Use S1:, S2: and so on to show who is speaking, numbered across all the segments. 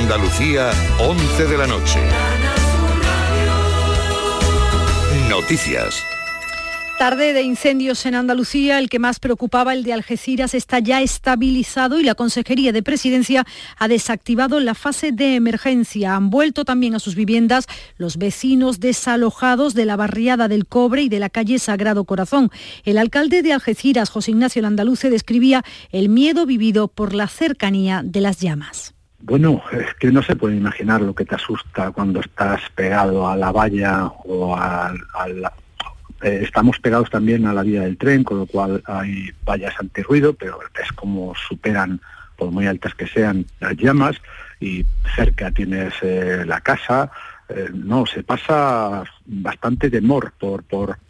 S1: Andalucía, 11 de la noche. Noticias.
S2: Tarde de incendios en Andalucía, el que más preocupaba, el de Algeciras, está ya estabilizado y la Consejería de Presidencia ha desactivado la fase de emergencia. Han vuelto también a sus viviendas los vecinos desalojados de la barriada del Cobre y de la calle Sagrado Corazón. El alcalde de Algeciras, José Ignacio Landaluce, describía el miedo vivido por la cercanía de las llamas.
S3: Bueno, es que no se puede imaginar lo que te asusta cuando estás pegado a la valla o estamos pegados también a la vía del tren, con lo cual hay vallas antirruido, pero es como superan, por muy altas que sean, las llamas, y cerca tienes la casa. No, se pasa bastante temor por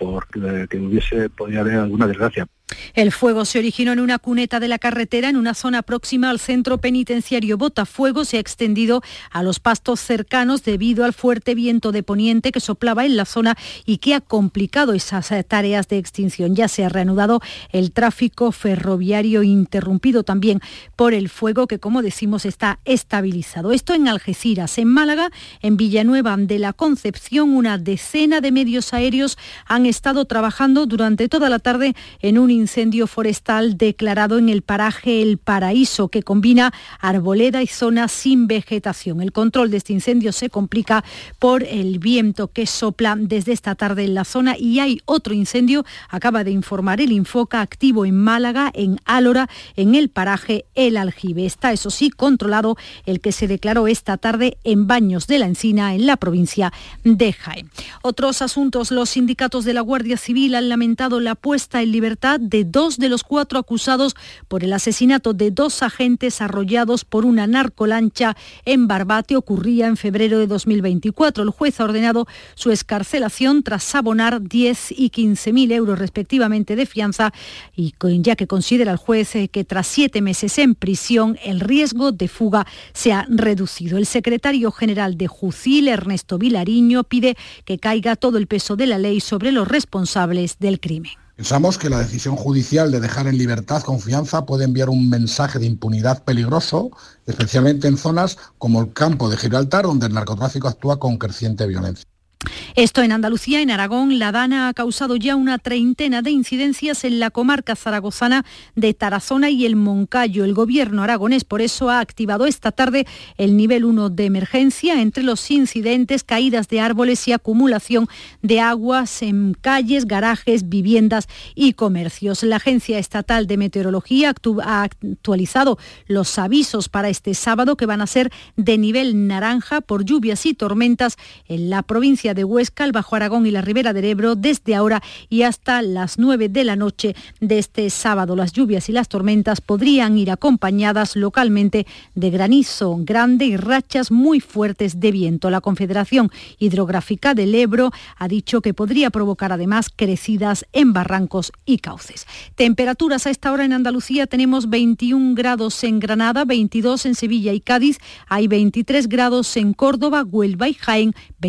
S3: que podría haber alguna desgracia.
S2: El fuego se originó en una cuneta de la carretera en una zona próxima al centro penitenciario Botafuego. Se ha extendido a los pastos cercanos debido al fuerte viento de poniente que soplaba en la zona y que ha complicado esas tareas de extinción. Ya se ha reanudado el tráfico ferroviario, interrumpido también por el fuego que, como decimos, está estabilizado. Esto en Algeciras. En Málaga, en Villanueva de la Concepción, una decena de medios aéreos han estado trabajando durante toda la tarde en un incendio forestal declarado en el paraje El Paraíso, que combina arboleda y zonas sin vegetación. El control de este incendio se complica por el viento que sopla desde esta tarde en la zona, y hay otro incendio, acaba de informar el Infoca, activo en Málaga, en Álora, en el paraje El Aljibe. Está, eso sí, controlado el que se declaró esta tarde en Baños de la Encina, en la provincia de Jaén. Otros asuntos. Los sindicatos de la Guardia Civil han lamentado la puesta en libertad de 2 de los 4 acusados por el asesinato de 2 agentes arrollados por una narcolancha en Barbate. Ocurría en febrero de 2024. El juez ha ordenado su excarcelación tras abonar 10 y 15.000 euros respectivamente de fianza, y ya que considera el juez que tras 7 meses en prisión el riesgo de fuga se ha reducido. El secretario general de Jucil, Ernesto Vilariño, pide que caiga todo el peso de la ley sobre los responsables del crimen.
S4: Pensamos que la decisión judicial de dejar en libertad con fianza puede enviar un mensaje de impunidad peligroso, especialmente en zonas como el campo de Gibraltar, donde el narcotráfico actúa con creciente violencia.
S2: Esto en Andalucía. En Aragón, la Dana ha causado ya una treintena de incidencias en la comarca zaragozana de Tarazona y el Moncayo. El gobierno aragonés, por eso, ha activado esta tarde el nivel 1 de emergencia. Entre los incidentes, caídas de árboles y acumulación de aguas en calles, garajes, viviendas y comercios. La Agencia Estatal de Meteorología ha actualizado los avisos para este sábado, que van a ser de nivel naranja por lluvias y tormentas en la provincia de Huesca, el Bajo Aragón y la Ribera del Ebro desde ahora y hasta las 9 de la noche de este sábado. Las lluvias y las tormentas podrían ir acompañadas localmente de granizo grande y rachas muy fuertes de viento. La Confederación Hidrográfica del Ebro ha dicho que podría provocar además crecidas en barrancos y cauces. Temperaturas a esta hora en Andalucía: tenemos 21 grados en Granada, 22 en Sevilla y Cádiz, hay 23 grados en Córdoba, Huelva y Jaén,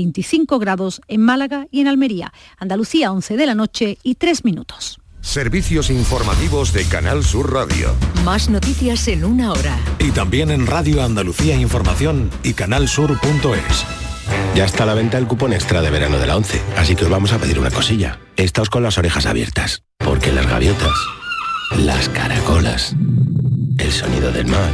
S2: 25 grados en Málaga y en Almería. Andalucía, 11 de la noche y 3 minutos.
S1: Servicios informativos de Canal Sur Radio.
S5: Más noticias en una hora.
S6: Y también en Radio Andalucía Información y canalsur.es.
S7: Ya está a la venta el cupón extra de verano de la 11, así que os vamos a pedir una cosilla. Estáos con las orejas abiertas, porque las gaviotas, las caracolas, el sonido del mar,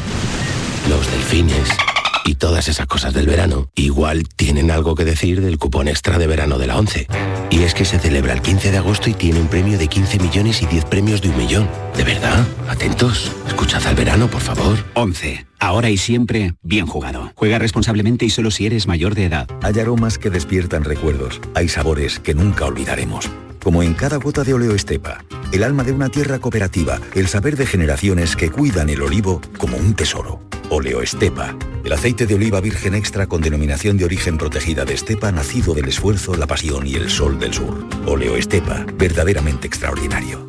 S7: los delfines y todas esas cosas del verano igual tienen algo que decir del cupón extra de verano de la 11. Y es que se celebra el 15 de agosto y tiene un premio de 15 millones y 10 premios de 1 millón. ¿De verdad? Atentos. Escuchad al verano, por favor.
S8: 11. Ahora y siempre, bien jugado. Juega responsablemente y solo si eres mayor de edad.
S9: Hay aromas que despiertan recuerdos. Hay sabores que nunca olvidaremos. Como en cada gota de Oleo Estepa, el alma de una tierra cooperativa, el saber de generaciones que cuidan el olivo como un tesoro. Oleo Estepa, el aceite de oliva virgen extra con denominación de origen protegida de Estepa, nacido del esfuerzo, la pasión y el sol del sur. Oleo Estepa, verdaderamente extraordinario.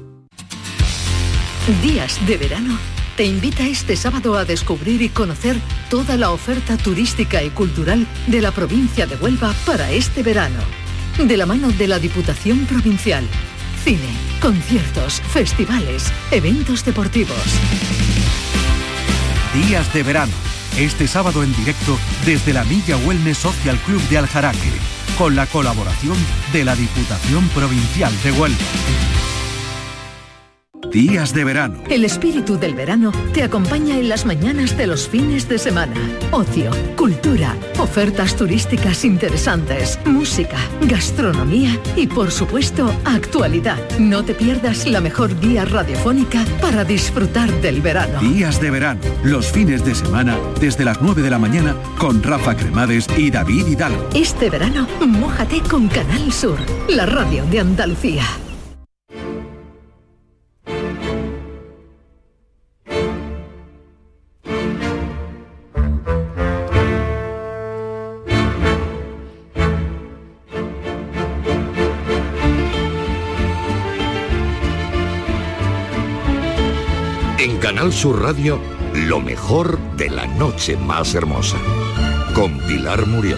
S5: Días de verano te invita este sábado a descubrir y conocer toda la oferta turística y cultural de la provincia de Huelva para este verano. De la mano de la Diputación Provincial. Cine, conciertos, festivales, eventos deportivos.
S10: Días de verano, este sábado en directo desde la Milla Wellness Social Club de Aljaraque, con la colaboración de la Diputación Provincial de Huelva. Días de verano.
S5: El espíritu del verano te acompaña en las mañanas de los fines de semana. Ocio, cultura, ofertas turísticas interesantes, música, gastronomía y, por supuesto, actualidad. No te pierdas la mejor guía radiofónica para disfrutar del verano.
S10: Días de verano, los fines de semana desde las 9 de la mañana con Rafa Cremades y David Hidalgo.
S5: Este verano, mójate con Canal Sur, la radio de Andalucía.
S1: En Canal Sur Radio, lo mejor de la noche más hermosa. Con Pilar Muriel.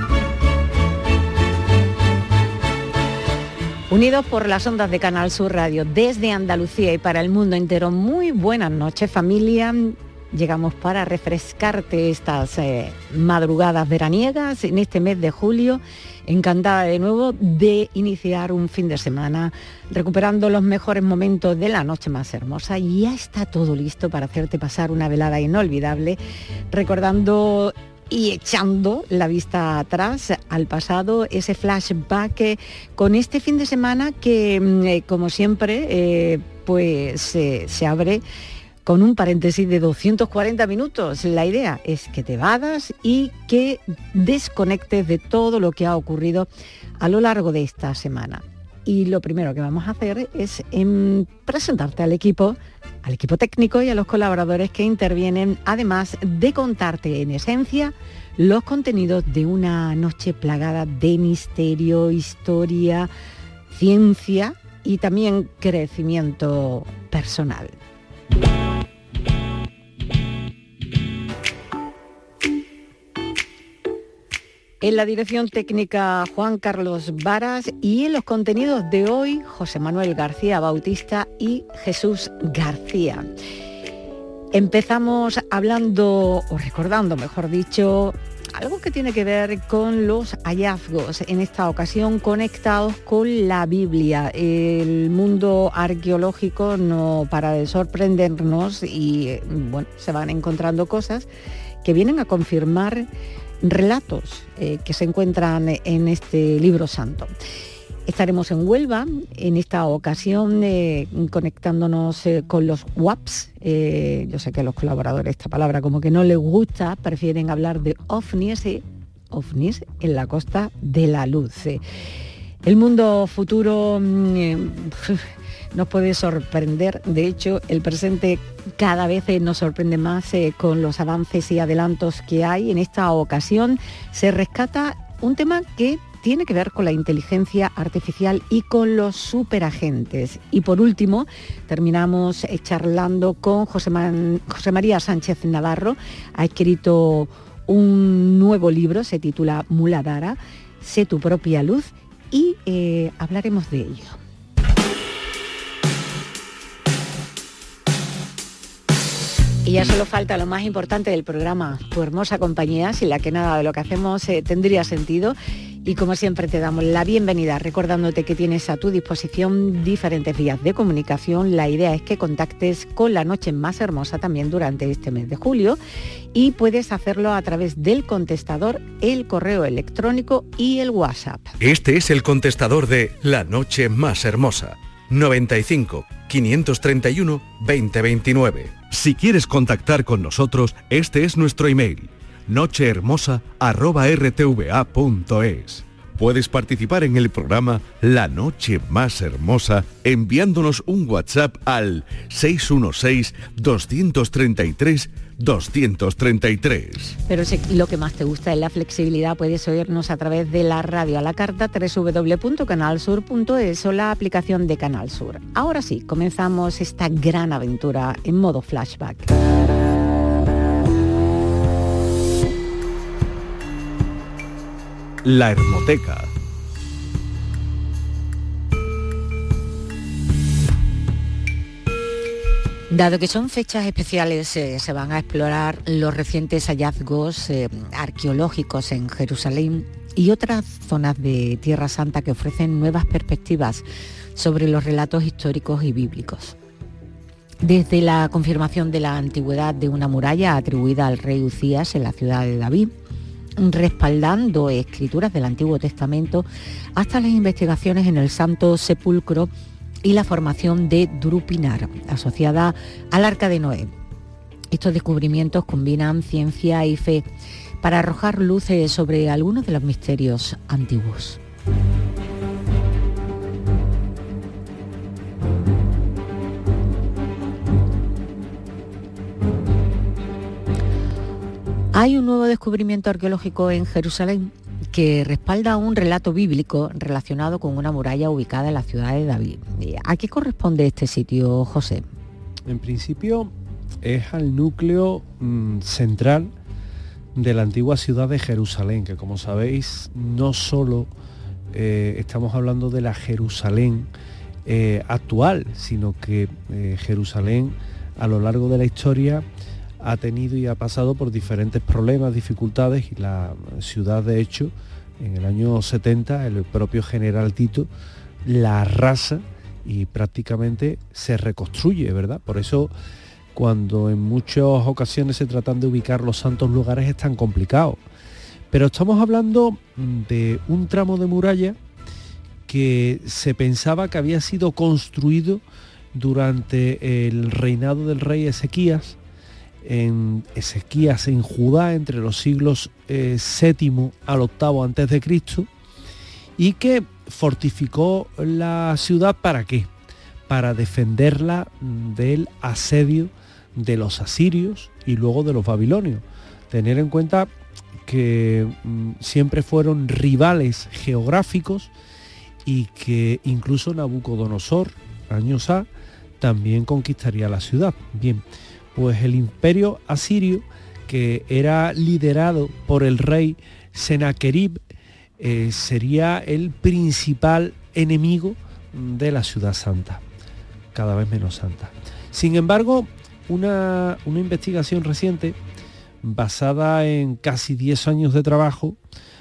S11: Unidos por las ondas de Canal Sur Radio, desde Andalucía y para el mundo entero, muy buenas noches, familia. Llegamos para refrescarte estas madrugadas veraniegas en este mes de julio. Encantada de nuevo de iniciar un fin de semana recuperando los mejores momentos de la noche más hermosa. Y ya está todo listo para hacerte pasar una velada inolvidable, recordando y echando la vista atrás al pasado, ese flashback con este fin de semana que, como siempre, se abre con un paréntesis de 240 minutos. La idea es que te vadas y que desconectes de todo lo que ha ocurrido a lo largo de esta semana. Y lo primero que vamos a hacer es presentarte al equipo técnico y a los colaboradores que intervienen, además de contarte en esencia los contenidos de una noche plagada de misterio, historia, ciencia y también crecimiento personal. En la dirección técnica Juan Carlos Varas y en los contenidos de hoy José Manuel García Bautista y Jesús García. Empezamos hablando, o recordando mejor dicho, algo que tiene que ver con los hallazgos, en esta ocasión conectados con la Biblia. El mundo arqueológico no para de sorprendernos y se van encontrando cosas que vienen a confirmar relatos que se encuentran en este libro santo. Estaremos en Huelva, en esta ocasión conectándonos con los WAPs. Yo sé que a los colaboradores esta palabra como que no les gusta, prefieren hablar de ovnis en la Costa de la Luz. El mundo futuro nos puede sorprender. De hecho, el presente cada vez nos sorprende más con los avances y adelantos que hay. En esta ocasión se rescata un tema que tiene que ver con la inteligencia artificial y con los superagentes. Y por último, terminamos charlando con José María Sánchez Navarro. Ha escrito un nuevo libro, se titula Muladhara, Sé tu propia luz, y hablaremos de ello. Y ya solo falta lo más importante del programa, tu hermosa compañía, sin la que nada de lo que hacemos tendría sentido. Y como siempre te damos la bienvenida, recordándote que tienes a tu disposición diferentes vías de comunicación. La idea es que contactes con La Noche Más Hermosa también durante este mes de julio, y puedes hacerlo a través del contestador, el correo electrónico y el WhatsApp.
S10: Este es el contestador de La Noche Más Hermosa, 95 531 2029. Si quieres contactar con nosotros, este es nuestro email: nochehermosa@rtva.es. Puedes participar en el programa La Noche Más Hermosa enviándonos un WhatsApp al 616-233-233.
S11: Pero si lo que más te gusta es la flexibilidad, puedes oírnos a través de la radio a la carta, www.canalsur.es, o la aplicación de Canal Sur. Ahora sí, comenzamos esta gran aventura en modo flashback.
S10: La Hermoteca.
S11: Dado que son fechas especiales, se van a explorar los recientes hallazgos arqueológicos en Jerusalén y otras zonas de Tierra Santa que ofrecen nuevas perspectivas sobre los relatos históricos y bíblicos. Desde la confirmación de la antigüedad de una muralla atribuida al rey Ucías en la ciudad de David, respaldando escrituras del Antiguo Testamento, hasta las investigaciones en el Santo Sepulcro y la formación de Drupinar, asociada al Arca de Noé. Estos descubrimientos combinan ciencia y fe para arrojar luces sobre algunos de los misterios antiguos. Hay un nuevo descubrimiento arqueológico en Jerusalén que respalda un relato bíblico relacionado con una muralla ubicada en la ciudad de David. ¿A qué corresponde este sitio, José?
S12: En principio es al núcleo central de la antigua ciudad de Jerusalén, que como sabéis no solo estamos hablando de la Jerusalén actual, sino que Jerusalén a lo largo de la historia ha tenido y ha pasado por diferentes problemas, dificultades, y la ciudad, de hecho, en el año 70, el propio general Tito la arrasa y prácticamente se reconstruye, ¿verdad? Por eso, cuando en muchas ocasiones se tratan de ubicar los santos lugares, es tan complicado. Pero estamos hablando de un tramo de muralla que se pensaba que había sido construido durante el reinado del rey Ezequías, en Judá, entre los siglos VII al VIII antes de Cristo, y que fortificó la ciudad. ¿Para qué? Para defenderla del asedio de los asirios y luego de los babilonios. Tener en cuenta que siempre fueron rivales geográficos y que incluso Nabucodonosor, años A, también conquistaría la ciudad. Bien, pues el imperio asirio, que era liderado por el rey Senaquerib, sería el principal enemigo de la ciudad santa, cada vez menos santa. Sin embargo, una investigación reciente, basada en casi 10 años de trabajo,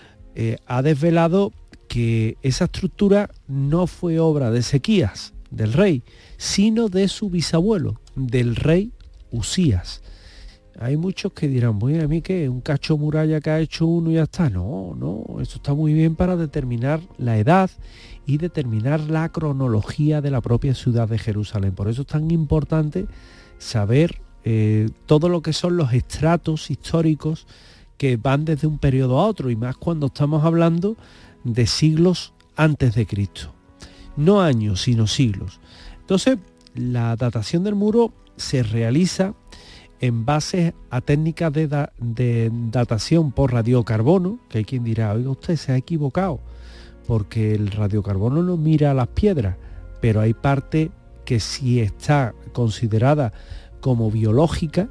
S12: ha desvelado que esa estructura no fue obra de Ezequías, del rey, sino de su bisabuelo, del rey Usías. Hay muchos que dirán, bueno, a mí que un cacho muralla que ha hecho uno y ya está. No, esto está muy bien para determinar la edad y determinar la cronología de la propia ciudad de Jerusalén. Por eso es tan importante saber todo lo que son los estratos históricos que van desde un periodo a otro, y más cuando estamos hablando de siglos antes de Cristo. No años, sino siglos. Entonces, la datación del muro se realiza en base a técnicas de datación por radiocarbono, que hay quien dirá, oiga, usted se ha equivocado, porque el radiocarbono no mira las piedras, pero hay parte que sí está considerada como biológica,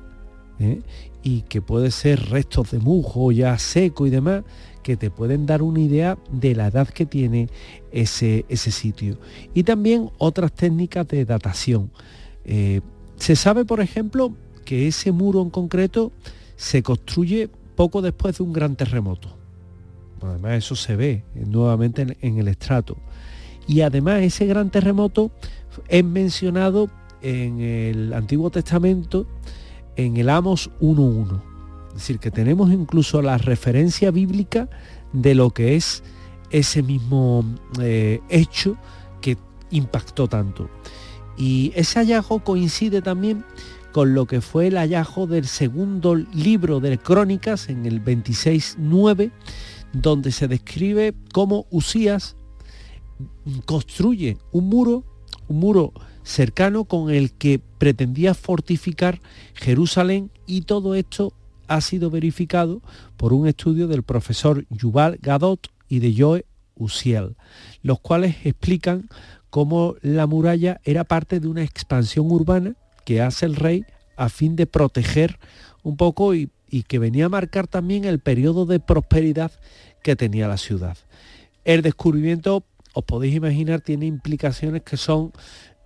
S12: y que puede ser restos de musgo ya seco y demás, que te pueden dar una idea de la edad que tiene ese sitio. Y también otras técnicas de datación. Se sabe, por ejemplo, que ese muro en concreto se construye poco después de un gran terremoto. Además, eso se ve nuevamente en el estrato. Y además ese gran terremoto es mencionado en el Antiguo Testamento en el Amos 1.1. Es decir, que tenemos incluso la referencia bíblica de lo que es ese mismo hecho que impactó tanto. Y ese hallazgo coincide también con lo que fue el hallazgo del segundo libro de Crónicas, en el 26.9, donde se describe cómo Usías construye un muro cercano con el que pretendía fortificar Jerusalén, y todo esto ha sido verificado por un estudio del profesor Yuval Gadot y de Joe Uziel, los cuales explican cómo la muralla era parte de una expansión urbana que hace el rey a fin de proteger un poco y que venía a marcar también el periodo de prosperidad que tenía la ciudad. El descubrimiento, os podéis imaginar, tiene implicaciones que son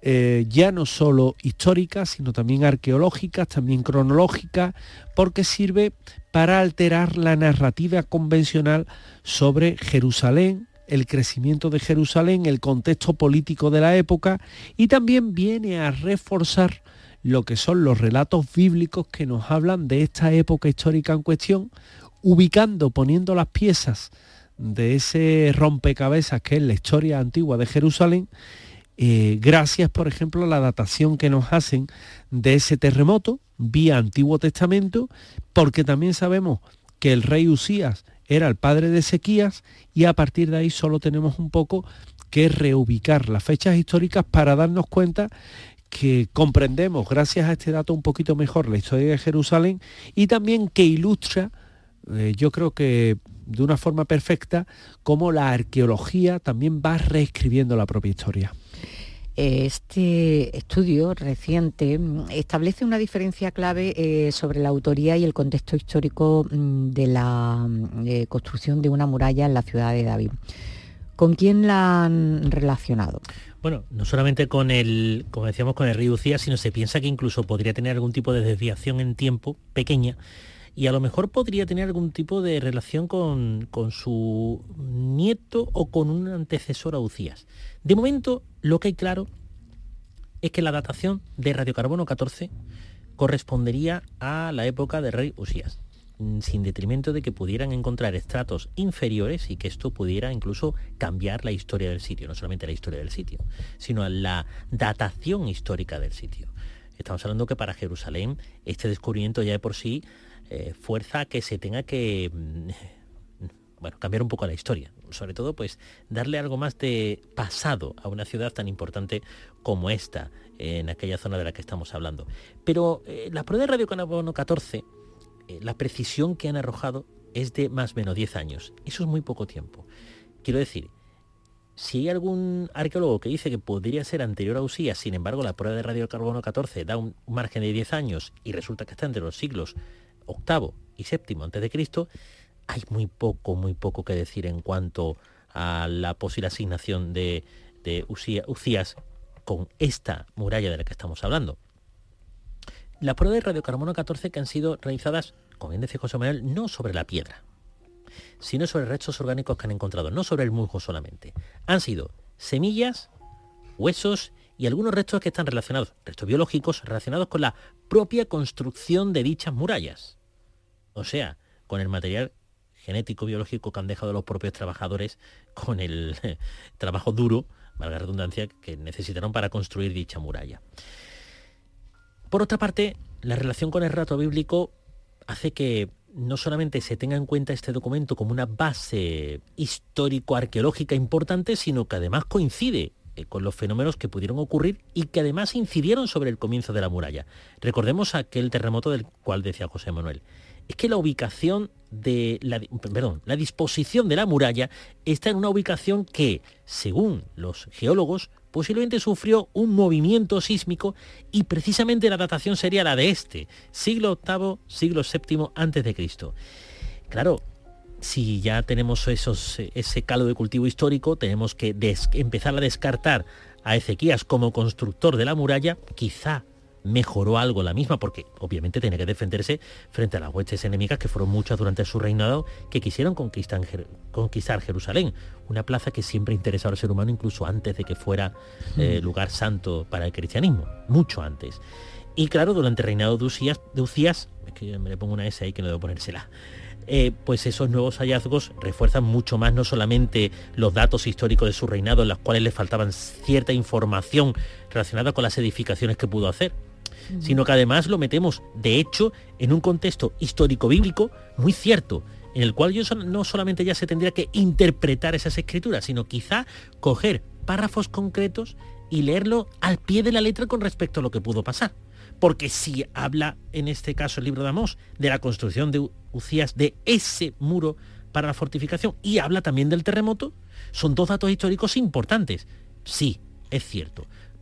S12: ya no solo históricas, sino también arqueológicas, también cronológicas, porque sirve para alterar la narrativa convencional sobre Jerusalén, el crecimiento de Jerusalén, el contexto político de la época, y también viene a reforzar lo que son los relatos bíblicos que nos hablan de esta época histórica en cuestión, ubicando, poniendo las piezas de ese rompecabezas que es la historia antigua de Jerusalén, gracias, por ejemplo, a la datación que nos hacen de ese terremoto vía Antiguo Testamento, porque también sabemos que el rey Usías era el padre de Ezequías, y a partir de ahí solo tenemos un poco que reubicar las fechas históricas para darnos cuenta que comprendemos, gracias a este dato, un poquito mejor la historia de Jerusalén, y también que ilustra, yo creo que de una forma perfecta, cómo la arqueología también va reescribiendo la propia historia.
S11: Este estudio reciente establece una diferencia clave sobre la autoría y el contexto histórico de la construcción de una muralla en la ciudad de David. ¿Con quién la han relacionado?
S13: Bueno, no solamente con el, como decíamos, con el rey Ucías, sino se piensa que incluso podría tener algún tipo de desviación en tiempo pequeña, y a lo mejor podría tener algún tipo de relación con su nieto o con un antecesor a Ucías. De momento, lo que hay claro es que la datación de radiocarbono 14 correspondería a la época del rey Usías, sin detrimento de que pudieran encontrar estratos inferiores y que esto pudiera incluso cambiar la historia del sitio, no solamente la historia del sitio, sino la datación histórica del sitio. Estamos hablando que para Jerusalén este descubrimiento ya de por sí fuerza a que se tenga que cambiar un poco la historia, sobre todo pues darle algo más de pasado a una ciudad tan importante como esta, en aquella zona de la que estamos hablando. Pero la prueba de radiocarbono 14, la precisión que han arrojado es de más o menos 10 años. Eso es muy poco tiempo. Quiero decir, si hay algún arqueólogo que dice que podría ser anterior a Usías, sin embargo la prueba de radiocarbono 14 da un margen de 10 años y resulta que está entre los siglos VIII y VII antes de Cristo, hay muy poco que decir en cuanto a la posible asignación de Usías con esta muralla de la que estamos hablando. Las pruebas de radiocarbono 14 que han sido realizadas, como bien decía José Manuel, no sobre la piedra, sino sobre restos orgánicos que han encontrado, no sobre el musgo solamente. Han sido semillas, huesos y algunos restos que están relacionados, restos biológicos relacionados con la propia construcción de dichas murallas. O sea, con el material genético, biológico que han dejado los propios trabajadores, con el trabajo duro, valga la redundancia, que necesitaron para construir dicha muralla. Por otra parte, la relación con el relato bíblico hace que no solamente se tenga en cuenta este documento como una base histórico-arqueológica importante, sino que además coincide con los fenómenos que pudieron ocurrir y que además incidieron sobre el comienzo de la muralla. Recordemos aquel terremoto del cual decía José Manuel. Es que la ubicación de la disposición de la muralla está en una ubicación que, según los geólogos, posiblemente sufrió un movimiento sísmico, y precisamente la datación sería la de siglo VIII, siglo VII antes de Cristo. Claro, si ya tenemos ese caldo de cultivo histórico, tenemos que empezar a descartar a Ezequías como constructor de la muralla. Quizá mejoró algo la misma, porque obviamente tenía que defenderse frente a las huestes enemigas, que fueron muchas durante su reinado, que quisieron conquistar Jerusalén, una plaza que siempre interesaba al ser humano, incluso antes de que fuera lugar santo para el cristianismo, mucho antes. Y claro, durante el reinado de Usías, es que me le pongo una S ahí que no debo ponérsela, pues esos nuevos hallazgos refuerzan mucho más no solamente los datos históricos de su reinado, en los cuales le faltaban cierta información relacionada con las edificaciones que pudo hacer, sino que además lo metemos, de hecho, en un contexto histórico-bíblico muy cierto, en el cual no solamente ya se tendría que interpretar esas escrituras, sino quizá coger párrafos concretos y leerlo al pie de la letra con respecto a lo que pudo pasar. Porque si habla, en este caso el libro de Amós, de la construcción de Ucías, de ese muro para la fortificación, y habla también del terremoto, son dos datos históricos importantes. Sí, es cierto,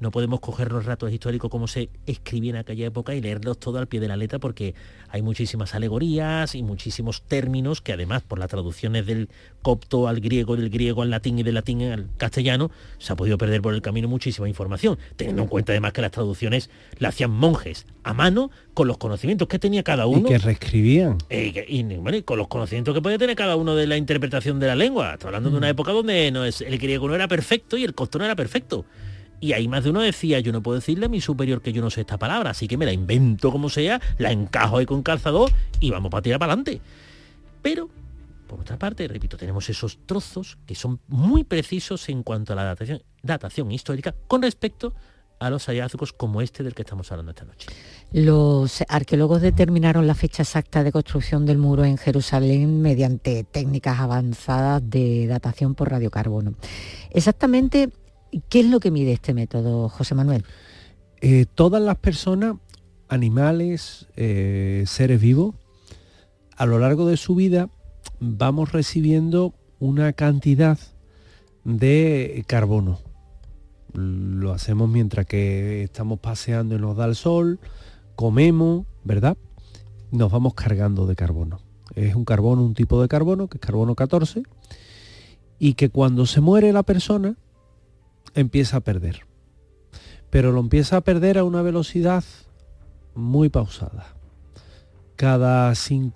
S13: no podemos coger los relatos históricos como se escribía en aquella época y leerlos todo al pie de la letra, porque hay muchísimas alegorías y muchísimos términos que además por las traducciones del copto al griego, del griego al latín y del latín al castellano, se ha podido perder por el camino muchísima información, teniendo en cuenta además que las traducciones las hacían monjes a mano con los conocimientos que tenía cada uno.
S12: Y que reescribían.
S13: Y con los conocimientos que podía tener cada uno de la interpretación de la lengua. Estoy hablando de una época donde el griego no era perfecto y el copto no era perfecto. Y ahí más de uno decía, yo no puedo decirle a mi superior que yo no sé esta palabra, así que me la invento como sea, la encajo ahí con calzador y vamos para tirar para adelante. Pero, por otra parte, repito, tenemos esos trozos que son muy precisos en cuanto a la datación histórica con respecto a los hallazgos como este del que estamos hablando esta noche.
S11: Los arqueólogos determinaron la fecha exacta de construcción del muro en Jerusalén mediante técnicas avanzadas de datación por radiocarbono. Exactamente, ¿qué es lo que mide este método, José Manuel?
S12: Todas las personas, animales, seres vivos, a lo largo de su vida vamos recibiendo una cantidad de carbono. Lo hacemos mientras que estamos paseando y nos da el sol, comemos, ¿verdad? Nos vamos cargando de carbono. Es un carbono, un tipo de carbono, que es carbono 14, y que cuando se muere la persona empieza a perder. Pero lo empieza a perder a una velocidad muy pausada. Cada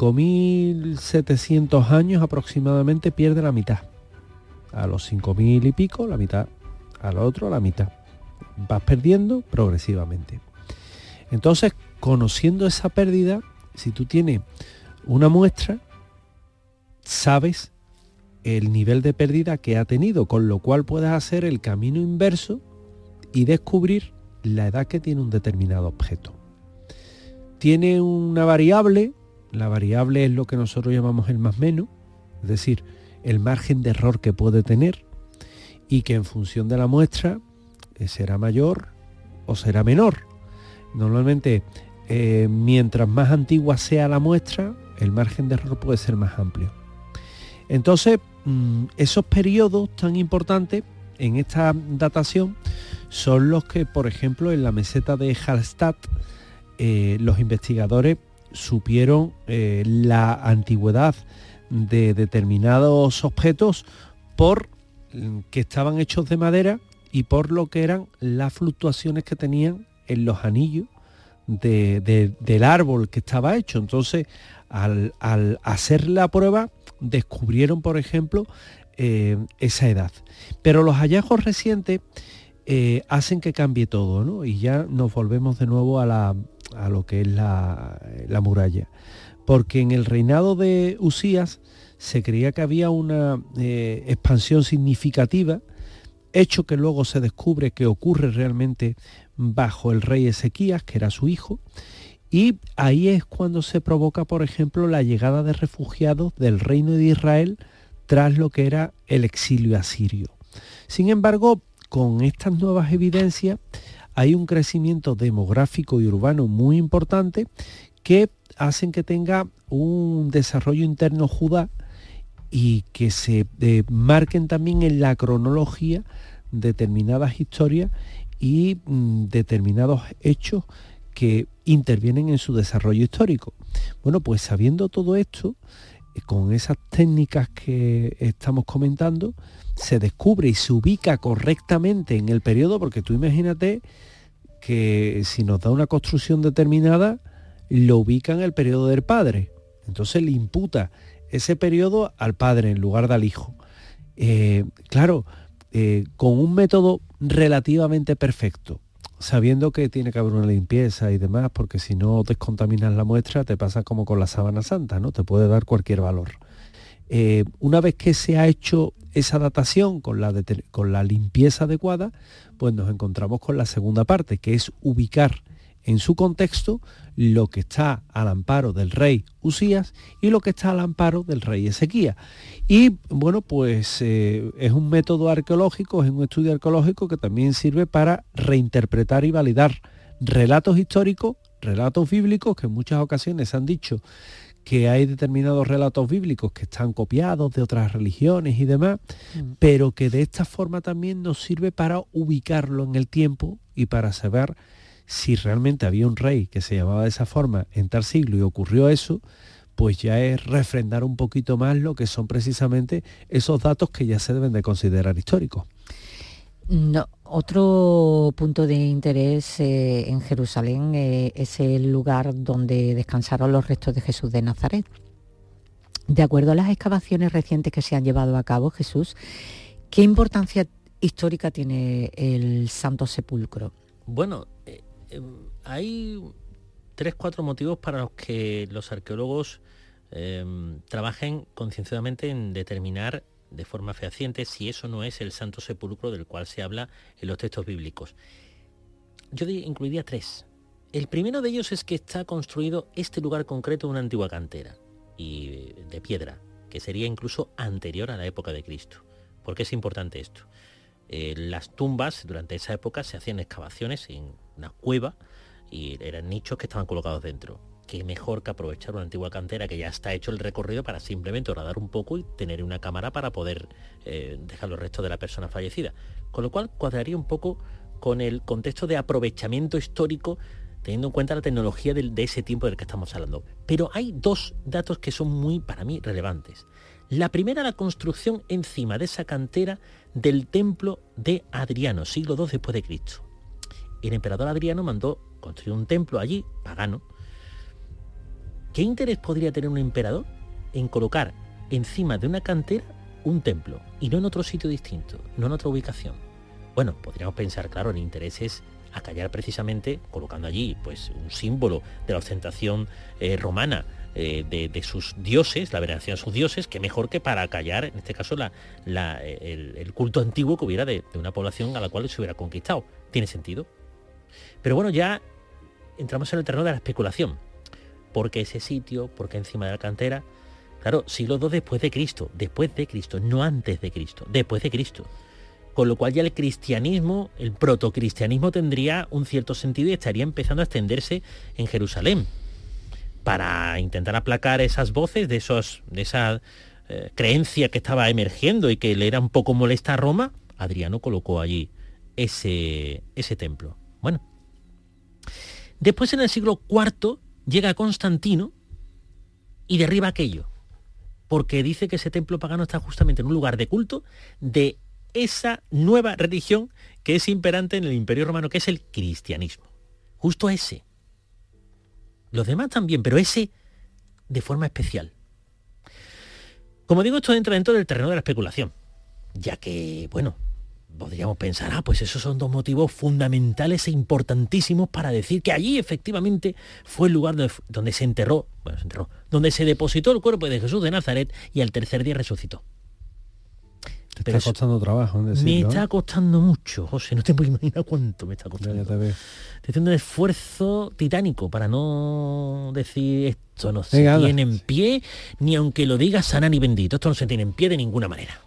S12: 5.700 años aproximadamente pierde la mitad. A los 5.000 y pico, la mitad. Al otro, la mitad. Vas perdiendo progresivamente. Entonces, conociendo esa pérdida, si tú tienes una muestra, sabes el nivel de pérdida que ha tenido, con lo cual puedes hacer el camino inverso y descubrir la edad que tiene un determinado objeto. Tiene una variable, la variable es lo que nosotros llamamos el más menos, es decir, el margen de error que puede tener, y que en función de la muestra será mayor o será menor. Normalmente, mientras más antigua sea la muestra, el margen de error puede ser más amplio. Entonces, esos periodos tan importantes en esta datación son los que, por ejemplo, en la meseta de Hallstatt, los investigadores supieron la antigüedad de determinados objetos por que estaban hechos de madera y por lo que eran las fluctuaciones que tenían en los anillos del árbol que estaba hecho. Entonces, al hacer la prueba, descubrieron, por ejemplo, esa edad. Pero los hallazgos recientes hacen que cambie todo, ¿no? Y ya nos volvemos de nuevo a lo que es la muralla. Porque en el reinado de Usías se creía que había una expansión significativa, hecho que luego se descubre que ocurre realmente bajo el rey Ezequías, que era su hijo, y ahí es cuando se provoca, por ejemplo, la llegada de refugiados del reino de Israel tras lo que era el exilio asirio. Sin embargo, con estas nuevas evidencias hay un crecimiento demográfico y urbano muy importante que hacen que tenga un desarrollo interno Judá y que se marquen también en la cronología determinadas historias y determinados hechos que intervienen en su desarrollo histórico. Bueno, pues sabiendo todo esto, con esas técnicas que estamos comentando, se descubre y se ubica correctamente en el periodo, porque tú imagínate que si nos da una construcción determinada, lo ubica en el periodo del padre. Entonces le imputa ese periodo al padre en lugar del hijo. Con un método relativamente perfecto, sabiendo que tiene que haber una limpieza y demás, porque si no descontaminas la muestra te pasa como con la sábana santa, ¿no? Te puede dar cualquier valor. Una vez que se ha hecho esa datación con la limpieza adecuada, pues nos encontramos con la segunda parte, que es ubicar en su contexto lo que está al amparo del rey Usías y lo que está al amparo del rey Ezequías. Y bueno, pues es un método arqueológico, es un estudio arqueológico que también sirve para reinterpretar y validar relatos históricos, relatos bíblicos, que en muchas ocasiones han dicho que hay determinados relatos bíblicos que están copiados de otras religiones y demás, pero que de esta forma también nos sirve para ubicarlo en el tiempo y para saber si realmente había un rey que se llamaba de esa forma en tal siglo y ocurrió eso, pues ya es refrendar un poquito más lo que son precisamente esos datos que ya se deben de considerar históricos.
S11: No, otro punto de interés en Jerusalén es el lugar donde descansaron los restos de Jesús de Nazaret. De acuerdo a las excavaciones recientes que se han llevado a cabo, Jesús, ¿qué importancia histórica tiene el Santo Sepulcro?
S13: Bueno, hay 3-4 motivos para los que los arqueólogos trabajen concienzudamente en determinar de forma fehaciente si eso no es el Santo Sepulcro del cual se habla en los textos bíblicos. Yo incluiría 3. El primero de ellos es que está construido este lugar concreto en una antigua cantera y de piedra, que sería incluso anterior a la época de Cristo. ¿Por qué es importante esto? Las tumbas durante esa época se hacían excavaciones en una cueva y eran nichos que estaban colocados dentro. Qué mejor que aprovechar una antigua cantera que ya está hecho el recorrido para simplemente horadar un poco y tener una cámara para poder dejar los restos de la persona fallecida. Con lo cual cuadraría un poco con el contexto de aprovechamiento histórico, teniendo en cuenta la tecnología de ese tiempo del que estamos hablando. Pero hay 2 datos que son muy, para mí, relevantes. La primera, la construcción encima de esa cantera del templo de Adriano, siglo II después de Cristo. El emperador Adriano mandó construir un templo allí, pagano. ¿Qué interés podría tener un emperador en colocar encima de una cantera un templo y no en otro sitio distinto, no en otra ubicación? Bueno, podríamos pensar, claro, el interés es acallar precisamente colocando allí pues un símbolo de la ostentación romana de sus dioses, la veneración a sus dioses, que mejor que para acallar, en este caso, el culto antiguo que hubiera de una población a la cual se hubiera conquistado. ¿Tiene sentido? Pero bueno, ya entramos en el terreno de la especulación. ¿Por qué ese sitio? ¿Por qué encima de la cantera? Claro, siglo II después de Cristo, no antes de Cristo, después de Cristo. Con lo cual ya el cristianismo, el protocristianismo tendría un cierto sentido y estaría empezando a extenderse en Jerusalén. Para intentar aplacar esas voces de esa creencia que estaba emergiendo y que le era un poco molesta a Roma, Adriano colocó allí ese templo. Bueno, después en el siglo IV llega Constantino y derriba aquello, porque dice que ese templo pagano está justamente en un lugar de culto de esa nueva religión que es imperante en el Imperio Romano, que es el cristianismo. Justo ese. Los demás también, pero ese de forma especial. Como digo, esto entra dentro del terreno de la especulación, ya que, bueno, podríamos pensar, pues esos son 2 motivos fundamentales e importantísimos para decir que allí efectivamente fue el lugar donde se enterró, donde se depositó el cuerpo de Jesús de Nazaret y al tercer día resucitó.
S12: Te está costando trabajo en decirlo.
S13: Me está costando mucho, José, no te puedo imaginar cuánto me está costando.
S12: Ya te veo.
S13: Estoy haciendo un esfuerzo titánico para no decir esto no se tiene en pie, ni aunque lo diga sana ni bendito, esto no se tiene en pie de ninguna manera.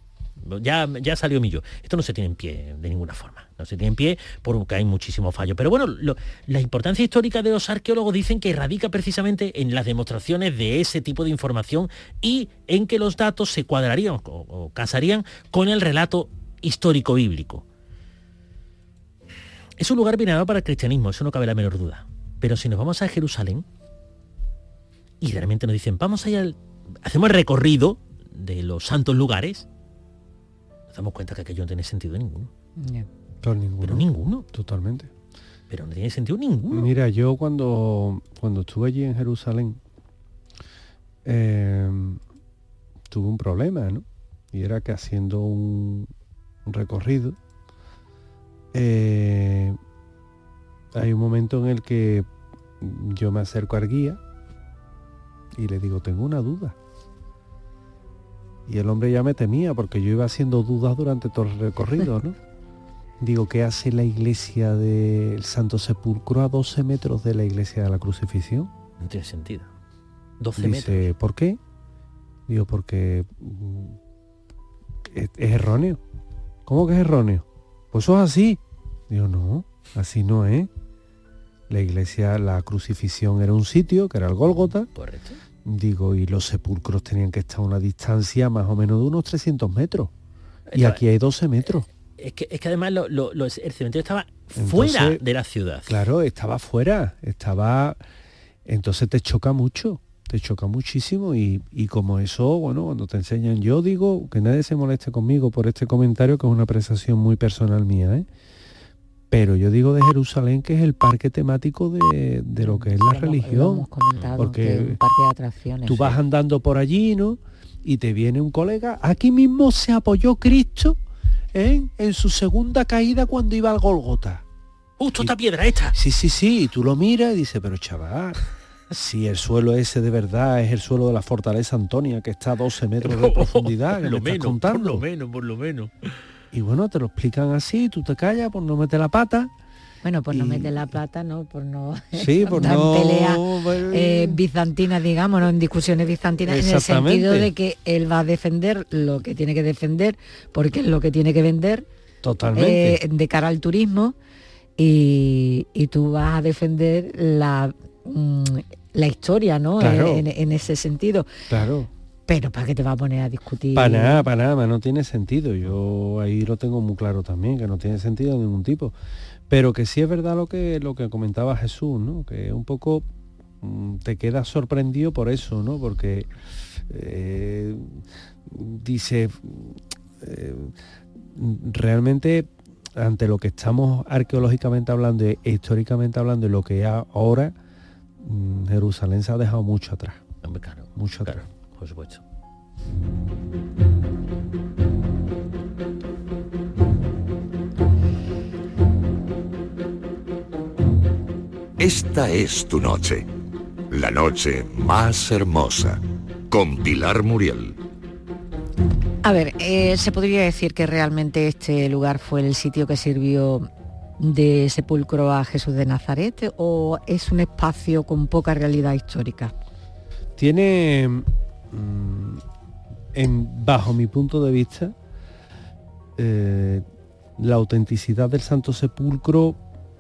S13: Ya salió mi yo. Esto no se tiene en pie de ninguna forma. No se tiene en pie porque hay muchísimos fallos. Pero bueno, la importancia histórica de los arqueólogos dicen que radica precisamente en las demostraciones de ese tipo de información y en que los datos se cuadrarían o casarían con el relato histórico bíblico. Es un lugar venerado para el cristianismo, eso no cabe la menor duda. Pero si nos vamos a Jerusalén y realmente nos dicen, vamos allá, hacemos el recorrido de los santos lugares, nos damos cuenta que aquello no tiene sentido ninguno.
S12: Pero ninguno.
S13: Pero ninguno.
S12: Totalmente.
S13: Pero no tiene sentido ninguno.
S12: Mira, yo cuando estuve allí en Jerusalén, tuve un problema, ¿no? Y era que haciendo un recorrido, hay un momento en el que yo me acerco al guía y le digo, tengo una duda. Y el hombre ya me temía porque yo iba haciendo dudas durante todo el recorrido, ¿no? Digo, ¿qué hace la iglesia del Santo Sepulcro a 12 metros de la iglesia de la Crucifixión?
S13: No tiene sentido. 12
S12: Dice,
S13: metros.
S12: ¿por qué? Digo, porque es erróneo. ¿Cómo que es erróneo? Pues eso es así. Digo, no, así no es. La iglesia, la crucifixión era un sitio, que era el Gólgota,
S13: Correcto.
S12: Digo, y los sepulcros tenían que estar a una distancia más o menos de unos 300 metros. Y aquí hay 12 metros.
S13: Es que además el cementerio estaba fuera de la ciudad.
S12: Claro, estaba fuera, entonces te choca mucho, te choca muchísimo y como eso, bueno, cuando te enseñan, yo digo que nadie se moleste conmigo por este comentario, que es una apreciación muy personal mía, ¿eh? Pero yo digo de Jerusalén que es el parque temático de lo que es la religión.
S11: Lo hemos comentado,
S12: porque
S11: que es un parque de atracciones.
S12: Tú vas andando por allí, ¿no? Y te viene un colega, aquí mismo se apoyó Cristo en su segunda caída cuando iba al Gólgota.
S13: Justo esta piedra esta.
S12: Sí, y tú lo miras y dices, pero chaval, si el suelo ese de verdad es el suelo de la fortaleza Antonia, que está a 12 metros de profundidad, que me estás contando.
S13: Por lo menos.
S12: Y bueno, te lo explican así, tú te callas, por no meter la pata.
S11: Bueno, por no meter la plata, ¿no? Por no
S12: sí, por no
S11: peleas bizantinas, digamos, ¿no? En discusiones bizantinas, en el sentido de que él va a defender lo que tiene que defender, porque es lo que tiene que vender.
S12: Totalmente.
S11: De cara al turismo, y tú vas a defender la historia, ¿no?
S12: Claro.
S11: En ese sentido.
S12: Claro.
S11: Pero ¿para qué te va a poner a discutir?
S12: Para nada, no tiene sentido. Yo ahí lo tengo muy claro también, que no tiene sentido de ningún tipo. Pero que sí es verdad lo que comentaba Jesús, ¿no? Que un poco te quedas sorprendido por eso, ¿no? Porque dice, realmente ante lo que estamos arqueológicamente hablando e históricamente hablando y lo que es ahora, Jerusalén se ha dejado mucho atrás.
S13: Claro,
S12: mucho atrás.
S13: Por supuesto.
S1: Esta es tu noche, la noche más hermosa, con Pilar Muriel.
S11: A ver, ¿se podría decir que realmente este lugar fue el sitio que sirvió de sepulcro a Jesús de Nazaret, o es un espacio con poca realidad histórica?
S12: Tiene, bajo mi punto de vista, la autenticidad del Santo Sepulcro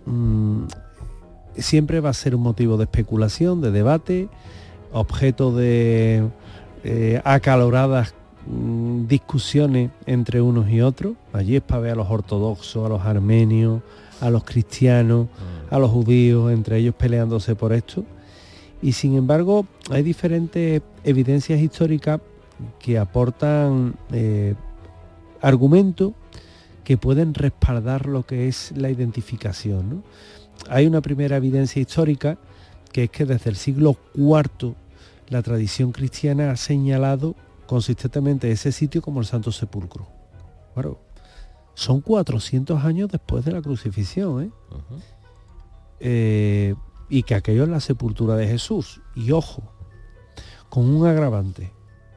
S12: siempre va a ser un motivo de especulación, de debate, objeto de acaloradas discusiones entre unos y otros. Allí es para ver a los ortodoxos, a los armenios, a los cristianos, a los judíos, entre ellos peleándose por esto. Y sin embargo hay diferentes evidencias históricas que aportan argumentos que pueden respaldar lo que es la identificación, ¿no? Hay una primera evidencia histórica, que es que desde el siglo IV la tradición cristiana ha señalado consistentemente ese sitio como el Santo Sepulcro. Claro, son 400 años después de la crucifixión, ¿eh?
S13: Uh-huh.
S12: Y que aquello es la sepultura de Jesús. Y ojo, con un agravante,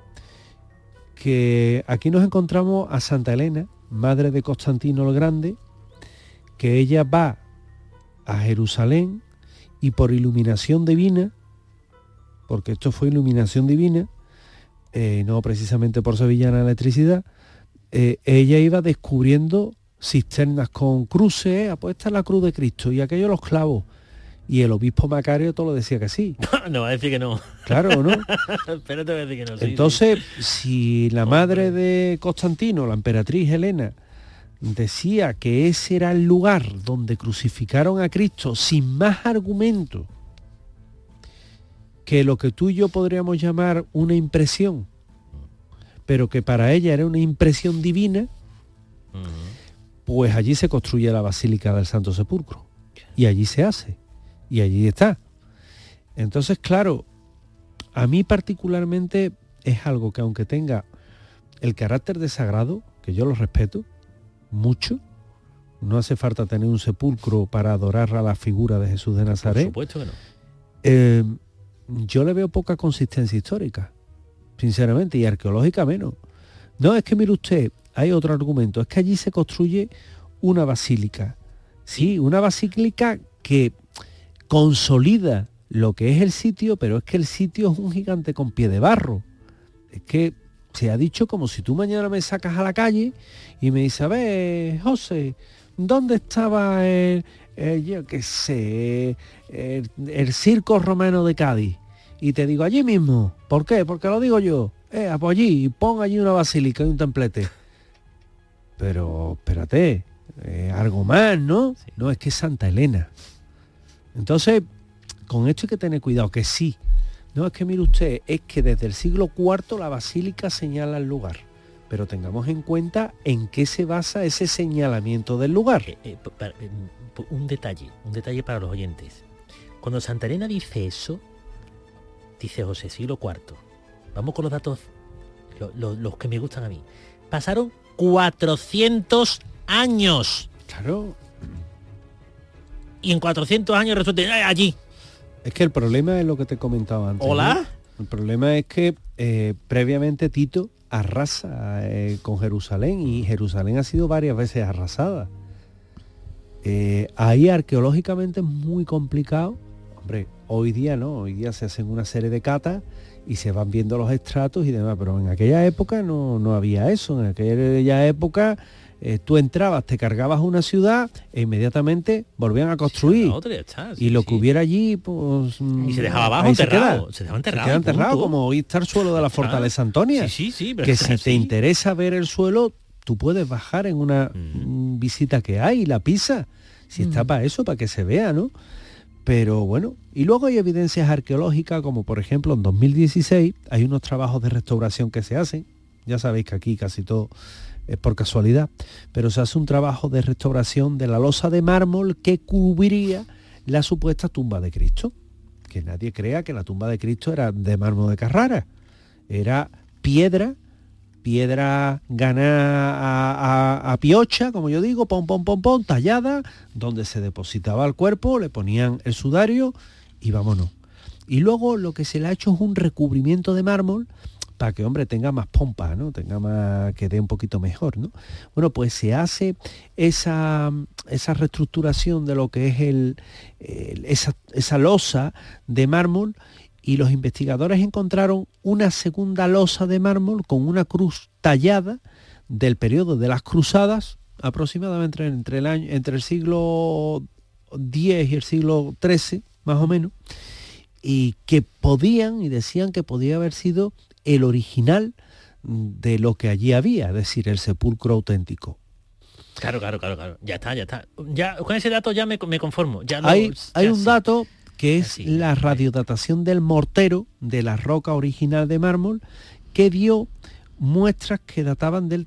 S12: que aquí nos encontramos a Santa Elena, madre de Constantino el Grande, que ella va a Jerusalén y por iluminación divina, porque esto fue iluminación divina, no precisamente por sevillana electricidad, ella iba descubriendo cisternas con cruces, apuesta la cruz de Cristo y aquello los clavos, y el obispo Macario todo lo decía que sí.
S13: No, va a decir que no.
S12: Claro, ¿no?
S13: Pero te voy a decir que no. Sí,
S12: entonces, sí. Si la madre de Constantino, la emperatriz Helena, decía que ese era el lugar donde crucificaron a Cristo sin más argumento que lo que tú y yo podríamos llamar una impresión, pero que para ella era una impresión divina, pues allí se construye la Basílica del Santo Sepulcro y allí se hace y allí está. Entonces, claro, a mí particularmente es algo que, aunque tenga el carácter de sagrado, que yo lo respeto mucho, no hace falta tener un sepulcro para adorar a la figura de Jesús de Nazaret.
S13: Por supuesto que no.
S12: Yo le veo poca consistencia histórica, sinceramente, y arqueológica menos. No, es que mire usted, hay otro argumento, es que allí se construye una basílica. Sí, una basílica que consolida lo que es el sitio, pero es que el sitio es un gigante con pie de barro. Es que se ha dicho como si tú mañana me sacas a la calle y me dices, a ver, José, ¿dónde estaba yo qué sé, el circo romano de Cádiz? y te digo allí mismo, ¿por qué? Porque lo digo yo, pues allí, pon allí una basílica y un templete. Pero espérate, algo más, ¿no? Sí. No, es que es Santa Elena. Entonces, con esto hay que tener cuidado, que sí. No, es que mire usted, es que desde el siglo IV la basílica señala el lugar. Pero tengamos en cuenta en qué se basa ese señalamiento del lugar.
S13: Un detalle para los oyentes. Cuando Santa Elena dice eso, dice José, siglo IV. Vamos con los datos, los que me gustan a mí. Pasaron 400 años.
S12: Claro.
S13: Y en 400 años resulta allí.
S12: Es que el problema es lo que te comentaba antes.
S13: ¿Hola?
S12: ¿No? El problema es que previamente Tito arrasa con Jerusalén y Jerusalén ha sido varias veces arrasada. Ahí arqueológicamente es muy complicado. Hombre, hoy día no, hoy día se hacen una serie de catas y se van viendo los estratos y demás, pero en aquella época no había eso. En aquella época tú entrabas, te cargabas una ciudad e inmediatamente volvían a construir. Y lo que hubiera allí, pues...
S13: Y se dejaba abajo enterrado. Se dejaba enterrado.
S12: Se queda enterrado, como hoy está el suelo de la Fortaleza Antonia.
S13: Sí,
S12: que si te interesa ver el suelo, tú puedes bajar en una visita que hay, la pisa. Si está para eso, para que se vea, ¿no? Pero bueno, y luego hay evidencias arqueológicas, como por ejemplo en 2016 hay unos trabajos de restauración que se hacen. Ya sabéis que aquí casi todo es por casualidad, pero se hace un trabajo de restauración de la losa de mármol que cubriría la supuesta tumba de Cristo. Que nadie crea que la tumba de Cristo era de mármol de Carrara. Era piedra ganada a piocha, como yo digo, pom, tallada, donde se depositaba el cuerpo, le ponían el sudario y vámonos. Y luego lo que se le ha hecho es un recubrimiento de mármol para que, hombre, tenga más pompa, ¿no? Tenga más, que dé un poquito mejor, ¿no? Bueno, pues se hace esa reestructuración de lo que es esa losa de mármol, y los investigadores encontraron una segunda losa de mármol con una cruz tallada del periodo de las cruzadas, aproximadamente entre el siglo X y el siglo XIII, más o menos, y que decían que podía haber sido el original de lo que allí había, es decir, el sepulcro auténtico.
S13: Claro. Ya está. Ya con ese dato ya me conformo.
S12: Hay un dato que es la radiodatación del mortero de la roca original de mármol, que dio muestras que databan del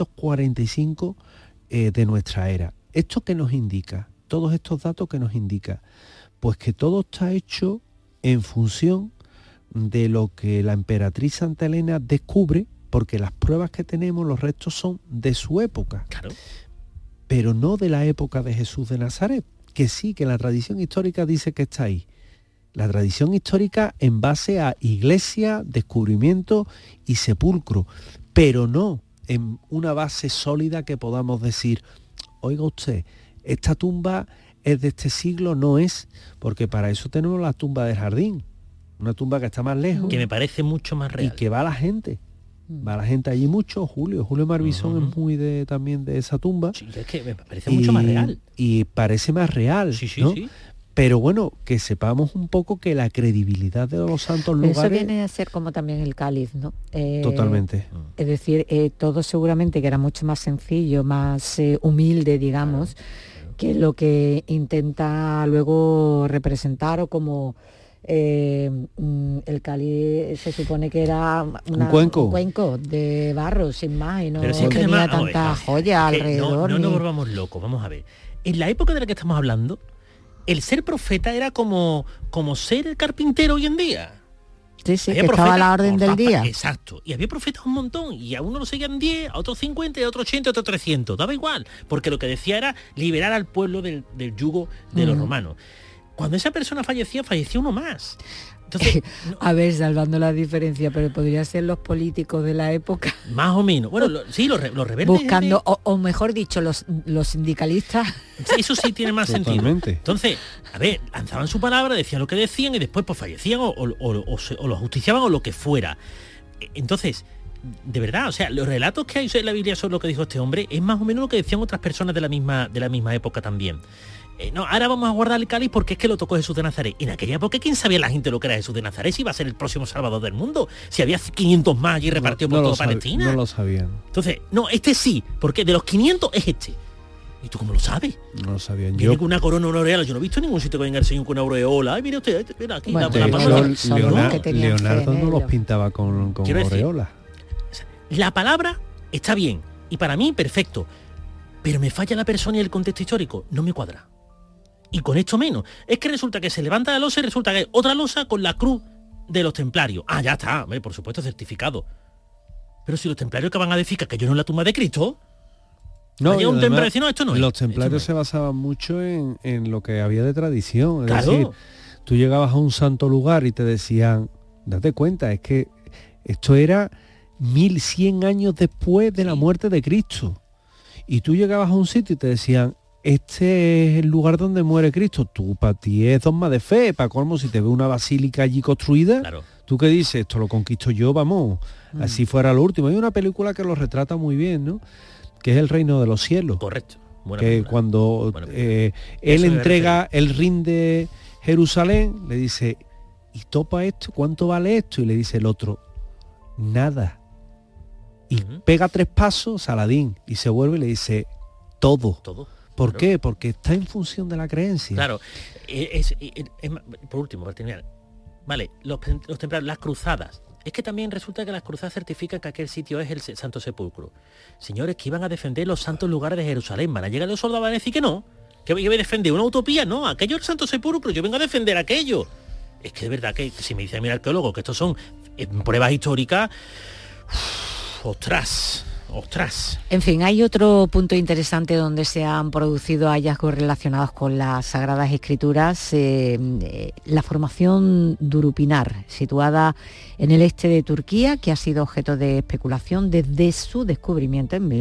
S12: 345 de nuestra era. ¿Esto qué nos indica? Todos estos datos que nos indica, pues que todo está hecho en función de lo que la emperatriz Santa Elena descubre, porque las pruebas que tenemos, los restos son de su época,
S13: claro,
S12: pero no de la época de Jesús de Nazaret, que sí, que la tradición histórica dice que está ahí. La tradición histórica en base a iglesia, descubrimiento y sepulcro, pero no en una base sólida que podamos decir, oiga usted, esta tumba es de este siglo, no es, porque para eso tenemos la tumba del jardín, una tumba que está más lejos.
S13: Que me parece mucho más real.
S12: Y que va la gente. Va la gente allí mucho. Julio Marbizón es muy también de esa tumba.
S13: Sí, es que me parece mucho más real.
S12: Y parece más real, ¿no? Sí. Pero bueno, que sepamos un poco que la credibilidad de los santos lugares...
S11: Eso viene a ser como también el cáliz, ¿no?
S12: Totalmente.
S11: Es decir, todo seguramente que era mucho más sencillo, más humilde, digamos, que lo que intenta luego representar, o como... el cáliz se supone que era
S12: un cuenco
S11: de barro, sin más, y no
S13: pero si es que
S11: tenía
S13: además,
S11: tanta joya alrededor.
S13: No nos volvamos locos, vamos a ver. En la época de la que estamos hablando, el ser profeta era como ser el carpintero hoy en día.
S11: Sí, que estaba a la orden del día.
S13: Exacto. Y había profetas un montón, y a uno lo seguían 10, a otros 50, a otros 80, a otros 300. Daba igual, porque lo que decía era liberar al pueblo del yugo de los romanos. Cuando esa persona fallecía uno más. Entonces,
S11: a ver, salvando la diferencia, pero podría ser los políticos de la época.
S13: Más o menos. Bueno, los rebeldes.
S11: Buscando, o mejor dicho, los sindicalistas.
S13: Eso sí tiene más sentido. Entonces, a ver, lanzaban su palabra, decían lo que decían y después pues fallecían o lo justiciaban o lo que fuera. Entonces, de verdad, o sea, los relatos que hay en la Biblia sobre lo que dijo este hombre es más o menos lo que decían otras personas de la misma época también. no, ahora vamos a guardar el cáliz porque es que lo tocó Jesús de Nazaret. En aquella época, ¿quién sabía la gente lo que era Jesús de Nazaret? Si iba a ser el próximo salvador del mundo. Si había 500 más allí repartidos por toda Palestina.
S12: No lo sabían.
S13: Entonces, no, este sí, porque de los 500 es este. ¿Y tú cómo lo sabes?
S12: No lo sabían.
S13: Viene con una corona, una aureola. Yo no he visto en ningún sitio que venga el señor con una aureola. Ay, mire usted, mira aquí.
S11: Bueno,
S12: Leonardo no los pintaba con aureola.
S13: La palabra está bien. Y para mí, perfecto. Pero me falla la persona y el contexto histórico. No me cuadra. Y con esto menos. Es que resulta que se levanta la losa y resulta que hay otra losa con la cruz de los templarios. Ah, ya está. Por supuesto, certificado. Pero si los templarios que van a decir que aquello no es la tumba de Cristo...
S12: No,
S13: un templario decía, no, esto no es.
S12: Los templarios se basaban mucho en lo que había de tradición. Es
S13: claro.
S12: decir, tú llegabas a un santo lugar y te decían, date cuenta, es que esto era 1100 años después de la muerte de Cristo. Y tú llegabas a un sitio y te decían, este es el lugar donde muere Cristo. Tú, para ti es dogma de fe, para colmo, si te ve una basílica allí construida, claro. ¿Tú qué dices? Esto lo conquisto yo, vamos, así fuera lo último. Hay una película que lo retrata muy bien, ¿no? Que es El reino de los cielos.
S13: Correcto.
S12: Buena que película. Cuando él entrega el ring de Jerusalén, le dice, ¿y topa esto? ¿Cuánto vale esto? Y le dice el otro, nada. Y pega 3 pasos, Saladín, y se vuelve y le dice, todo. ¿Por qué? Porque está en función de la creencia.
S13: Claro. Por último, para terminar. Vale, los templarios, las cruzadas. Es que también resulta que las cruzadas certifican que aquel sitio es el Santo Sepulcro. Señores, que iban a defender los santos lugares de Jerusalén. Van a llegar los soldados a decir que no. Que iba a defender una utopía. No, aquello es el Santo Sepulcro. Yo vengo a defender aquello. Es que de verdad que si me dice mi arqueólogo que estos son pruebas históricas... ¡Ostras!
S11: En fin, hay otro punto interesante donde se han producido hallazgos relacionados con las Sagradas Escrituras, la formación Durupinar, situada en el este de Turquía, que ha sido objeto de especulación desde su descubrimiento en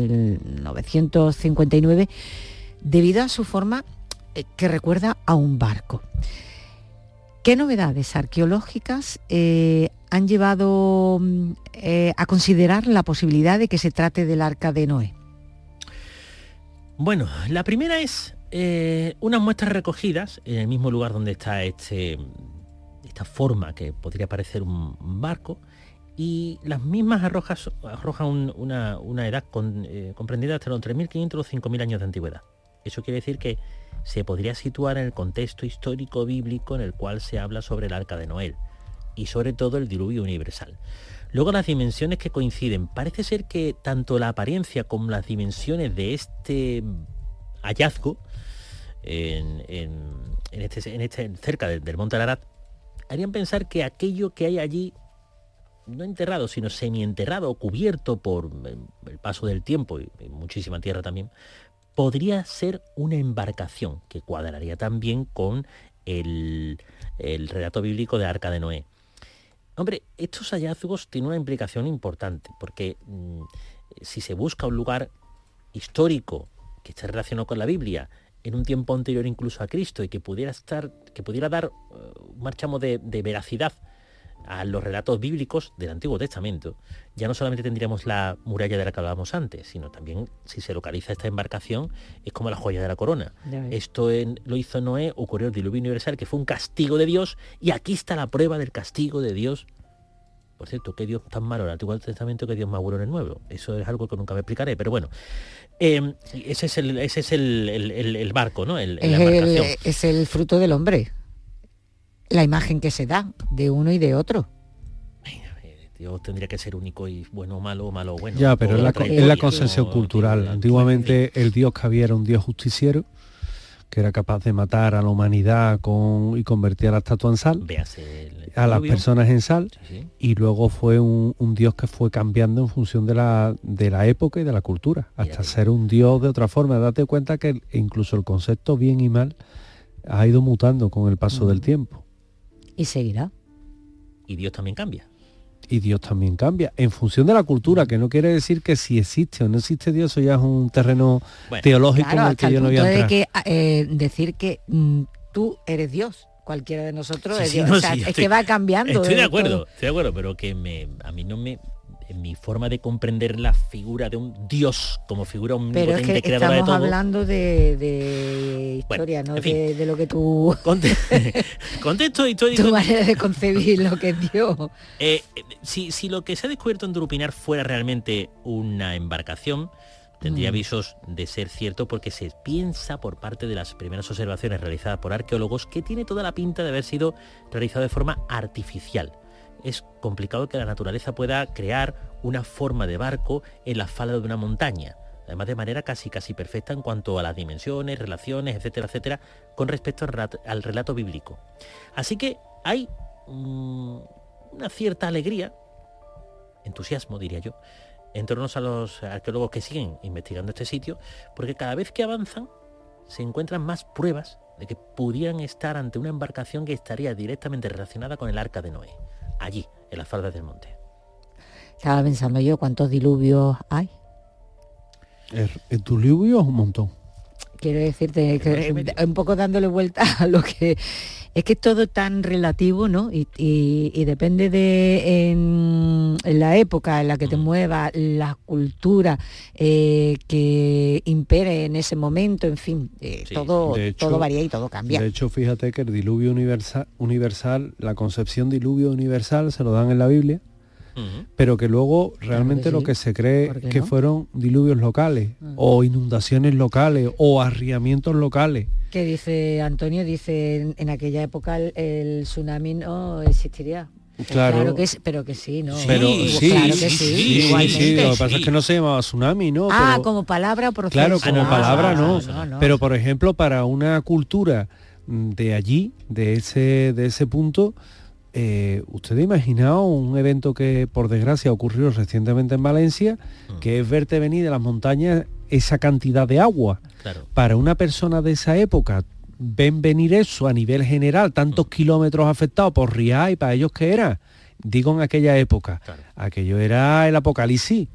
S11: 1959, debido a su forma que recuerda a un barco. ¿Qué novedades arqueológicas han llevado a considerar la posibilidad de que se trate del Arca de Noé?
S13: Bueno, la primera es unas muestras recogidas en el mismo lugar donde está esta forma que podría parecer un barco, y las mismas arrojan una edad comprendida entre los 3.500 y los 5.000 años de antigüedad. Eso quiere decir que se podría situar en el contexto histórico bíblico en el cual se habla sobre el Arca de Noé y sobre todo el diluvio universal. Luego las dimensiones que coinciden. Parece ser que tanto la apariencia como las dimensiones de este hallazgo cerca del Monte Ararat harían pensar que aquello que hay allí, no enterrado, sino semienterrado o cubierto por el paso del tiempo y muchísima tierra también, podría ser una embarcación que cuadraría también con el relato bíblico de Arca de Noé. Hombre, estos hallazgos tienen una implicación importante, porque si se busca un lugar histórico que esté relacionado con la Biblia, en un tiempo anterior incluso a Cristo, y que pudiera dar un marchamo de veracidad a los relatos bíblicos del Antiguo Testamento, ya no solamente tendríamos la muralla de la que hablábamos antes, sino también, si se localiza esta embarcación, es como la joya de la corona. Esto lo hizo Noé, ocurrió el diluvio universal, que fue un castigo de Dios, y aquí está la prueba del castigo de Dios. Por cierto, ¿qué Dios tan malo en el Antiguo Testamento que Dios más bueno en el Nuevo? Eso es algo que nunca me explicaré, pero bueno. Ese es el barco, ¿no? La embarcación.
S11: Es el fruto del hombre. La imagen que se da de uno y de otro.
S13: Dios tendría que ser único y bueno o malo o bueno.
S12: Ya, pero es la concepción cultural. Antiguamente el Dios que había era un Dios justiciero, que era capaz de matar a la humanidad y convertir a la estatua en sal, a las personas en sal, sí. Y luego fue un Dios que fue cambiando en función de la época y de la cultura, hasta ser un Dios de otra forma. Date cuenta que incluso el concepto bien y mal ha ido mutando con el paso del tiempo.
S11: Y seguirá.
S13: Y Dios también cambia.
S12: Y Dios también cambia, en función de la cultura, que no quiere decir que si existe o no existe Dios, eso ya es un terreno teológico, claro, en el que yo no voy a entrar.
S11: De que, decir que tú eres Dios, cualquiera de nosotros es Dios. No, es que va cambiando.
S13: Estoy de acuerdo, pero que a mí no me... mi forma de comprender la figura de un dios como figura omnipotente,
S11: pero es que
S13: creadora de todo.
S11: estamos hablando de historia, bueno, no en fin, de lo que tú...
S13: Contexto histórico.
S11: Tu manera de concebir lo que es Dios.
S13: Si lo que se ha descubierto en Durupinar fuera realmente una embarcación, tendría visos de ser cierto, porque se piensa, por parte de las primeras observaciones realizadas por arqueólogos, que tiene toda la pinta de haber sido realizado de forma artificial. Es complicado que la naturaleza pueda crear una forma de barco en la falda de una montaña, además de manera casi perfecta en cuanto a las dimensiones, relaciones, etcétera, etcétera, con respecto al relato bíblico. Así que hay una cierta alegría, entusiasmo diría yo, en torno a los arqueólogos que siguen investigando este sitio, porque cada vez que avanzan se encuentran más pruebas de que pudieran estar ante una embarcación que estaría directamente relacionada con el Arca de Noé, allí, en las faldas del monte.
S11: Estaba pensando yo, ¿cuántos diluvios hay?
S12: El diluvio es un montón.
S11: Quiero decirte que un poco dándole vuelta a lo que... Es que es todo tan relativo, ¿no? Y depende de en la época en la que te muevas, la cultura que impere en ese momento, en fin, todo varía y todo cambia.
S12: De hecho, fíjate que el diluvio universal, la concepción diluvio universal se lo dan en la Biblia, pero que luego realmente lo que se cree que fueron diluvios locales, o inundaciones locales, o arriamientos locales.
S11: ¿Qué dice Antonio? Dice, en aquella época el tsunami no existiría.
S12: Claro
S11: que es, pero que sí, ¿no?
S12: Pero sí,
S11: claro que sí, igualmente.
S12: Sí, lo que pasa es que no se llamaba tsunami, ¿no?
S11: Pero, como palabra o proceso.
S12: Claro, como palabra no. Pero, por ejemplo, para una cultura de allí, de ese punto, ¿usted ha imaginado un evento que, por desgracia, ocurrió recientemente en Valencia, que es verte venir de las montañas esa cantidad de agua?
S13: Claro.
S12: Para una persona de esa época, ven venir eso a nivel general, tantos kilómetros afectados por Riad, y para ellos, ¿qué era? Digo, en aquella época, aquello era el apocalipsis.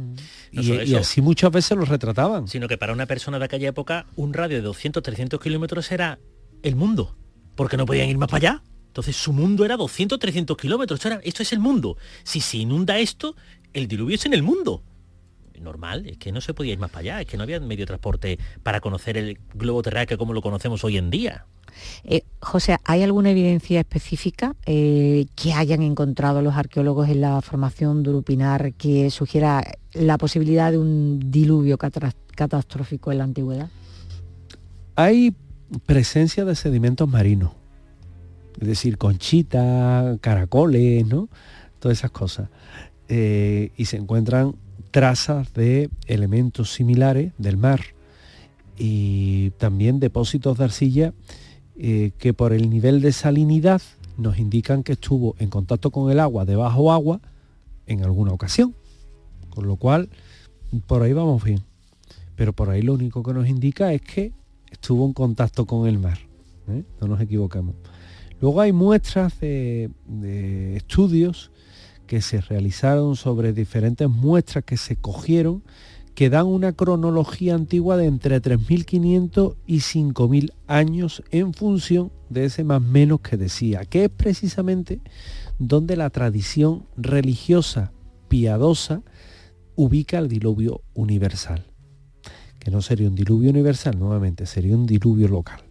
S12: Y así muchas veces lo retrataban.
S13: Sino que para una persona de aquella época, un radio de 200, 300 kilómetros era el mundo, porque no podían ir más para allá. Entonces su mundo era 200, 300 kilómetros. Esto es el mundo. Si se inunda esto, el diluvio es en el mundo. Normal, es que no se podía ir más para allá, es que no había medio de transporte para conocer el globo terráqueo como lo conocemos hoy en día.
S11: José, ¿hay alguna evidencia específica que hayan encontrado los arqueólogos en la formación Durupinar que sugiera la posibilidad de un diluvio catastrófico en la antigüedad?
S12: Hay presencia de sedimentos marinos, es decir, conchitas, caracoles, ¿no? Todas esas cosas. Y se encuentran trazas de elementos similares del mar y también depósitos de arcilla que por el nivel de salinidad nos indican que estuvo en contacto con el agua, debajo agua, en alguna ocasión. Con lo cual, por ahí vamos bien. Pero por ahí lo único que nos indica es que estuvo en contacto con el mar. No nos equivocamos. Luego hay muestras de estudios que se realizaron sobre diferentes muestras que se cogieron, que dan una cronología antigua de entre 3.500 y 5.000 años en función de ese más menos que decía, que es precisamente donde la tradición religiosa piadosa ubica el diluvio universal. Que no sería un diluvio universal, nuevamente, sería un diluvio local.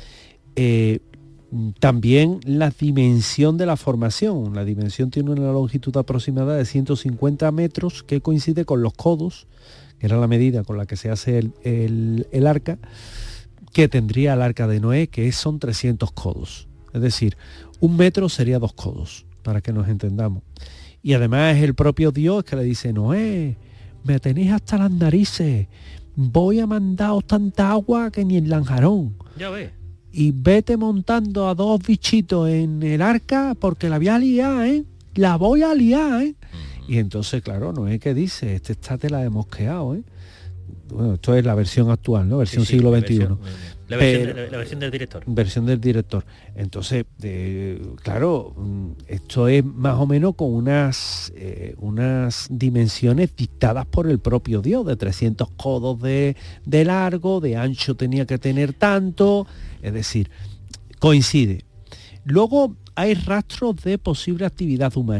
S12: También la dimensión de la formación. La dimensión tiene una longitud aproximada de 150 metros que coincide con los codos, que era la medida con la que se hace el arca, que tendría el Arca de Noé, que son 300 codos. Es decir, 1 metro sería 2 codos, para que nos entendamos. Y además es el propio Dios que le dice, Noé, me tenéis hasta las narices, voy a mandaros tanta agua que ni el Lanjarón.
S13: Ya ves.
S12: Y vete montando a 2 bichitos en el arca porque la voy a liar, la voy a liar, Y entonces, claro, Noé que dice, está te la he mosqueado, Bueno, esto es la versión actual, ¿no? Versión siglo XXI.
S13: La versión del director.
S12: Versión del director. Entonces, claro, esto es más o menos con unas dimensiones dictadas por el propio Dios, de 300 codos de largo, de ancho tenía que tener tanto, es decir, coincide. Luego hay rastros de posible actividad humana.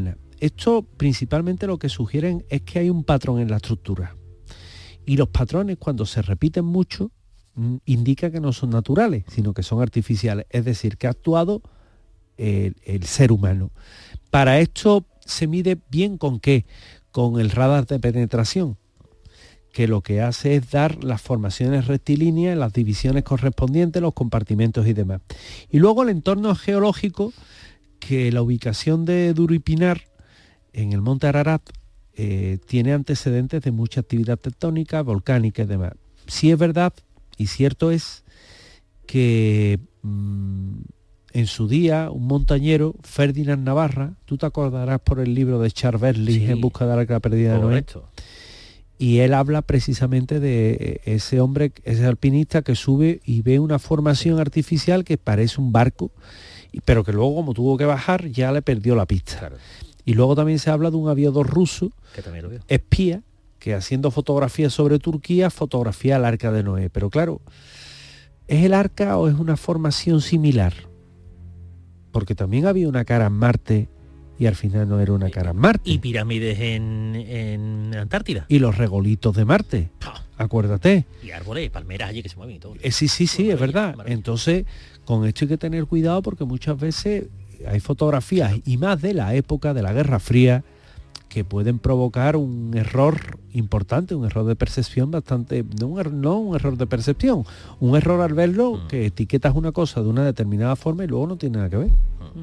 S12: Esto principalmente lo que sugieren es que hay un patrón en la estructura. Y los patrones, cuando se repiten mucho, indica que no son naturales, sino que son artificiales. Es decir, que ha actuado el ser humano. Para esto se mide bien ¿con qué? Con el radar de penetración, que lo que hace es dar las formaciones rectilíneas, las divisiones correspondientes, los compartimentos y demás. Y luego el entorno geológico, que la ubicación de Duro y Pinar en el monte Ararat tiene antecedentes de mucha actividad tectónica, volcánica y demás. Sí es verdad y cierto es que en su día un montañero, Ferdinand Navarra, tú te acordarás por el libro de Charles Berling, En busca del arca perdida de Noé, y él habla precisamente de ese hombre, ese alpinista que sube y ve una formación artificial que parece un barco, pero que luego, como tuvo que bajar, ya le perdió la pista. Claro. Y luego también se habla de un aviador ruso, que también lo vio, espía, que haciendo fotografías sobre Turquía, fotografía al arca de Noé. Pero claro, ¿es el arca o es una formación similar? Porque también había una cara en Marte y al final no era una cara en Marte.
S13: Y pirámides en Antártida.
S12: Y los regolitos de Marte, acuérdate.
S13: Y árboles, palmeras allí que se mueven y todo.
S12: Sí, es verdad. Entonces, con esto hay que tener cuidado porque muchas veces hay fotografías, y más de la época de la Guerra Fría, que pueden provocar un error importante, un error de percepción bastante, no un error de percepción, un error al verlo, que etiquetas una cosa de una determinada forma y luego no tiene nada que ver.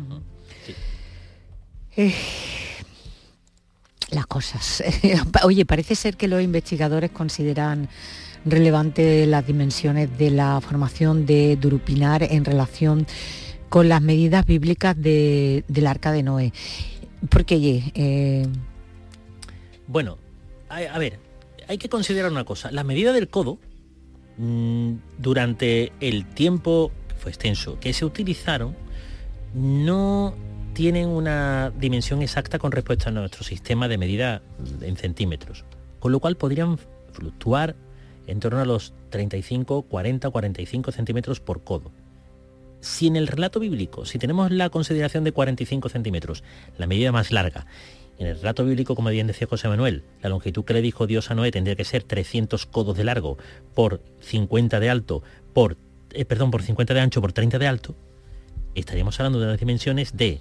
S11: Las cosas. Oye, parece ser que los investigadores consideran relevante las dimensiones de la formación de Duro y Pinar en relación con las medidas bíblicas del Arca de Noé. Porque,
S13: Bueno, a ver, hay que considerar una cosa. Las medidas del codo, durante el tiempo, que fue extenso, que se utilizaron, no tienen una dimensión exacta con respecto a nuestro sistema de medida en centímetros, con lo cual podrían fluctuar en torno a los 35, 40, 45 centímetros por codo. Si en el relato bíblico, si tenemos la consideración de 45 centímetros, la medida más larga, en el relato bíblico, como bien decía José Manuel, la longitud que le dijo Dios a Noé tendría que ser 300 codos de largo por 50 de alto, por 50 de ancho por 30 de alto, estaríamos hablando de unas dimensiones de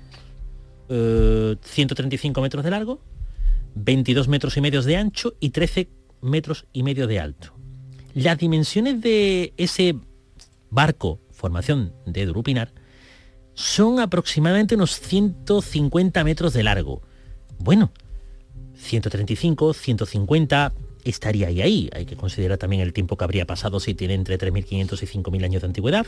S13: 135 metros de largo, 22 metros y medio de ancho y 13 metros y medio de alto. Las dimensiones de ese barco, formación de Duro y Pinar, son aproximadamente unos 150 metros de largo. Bueno, 135, 150 estaría ahí. Hay que considerar también el tiempo que habría pasado si tiene entre 3.500 y 5.000 años de antigüedad.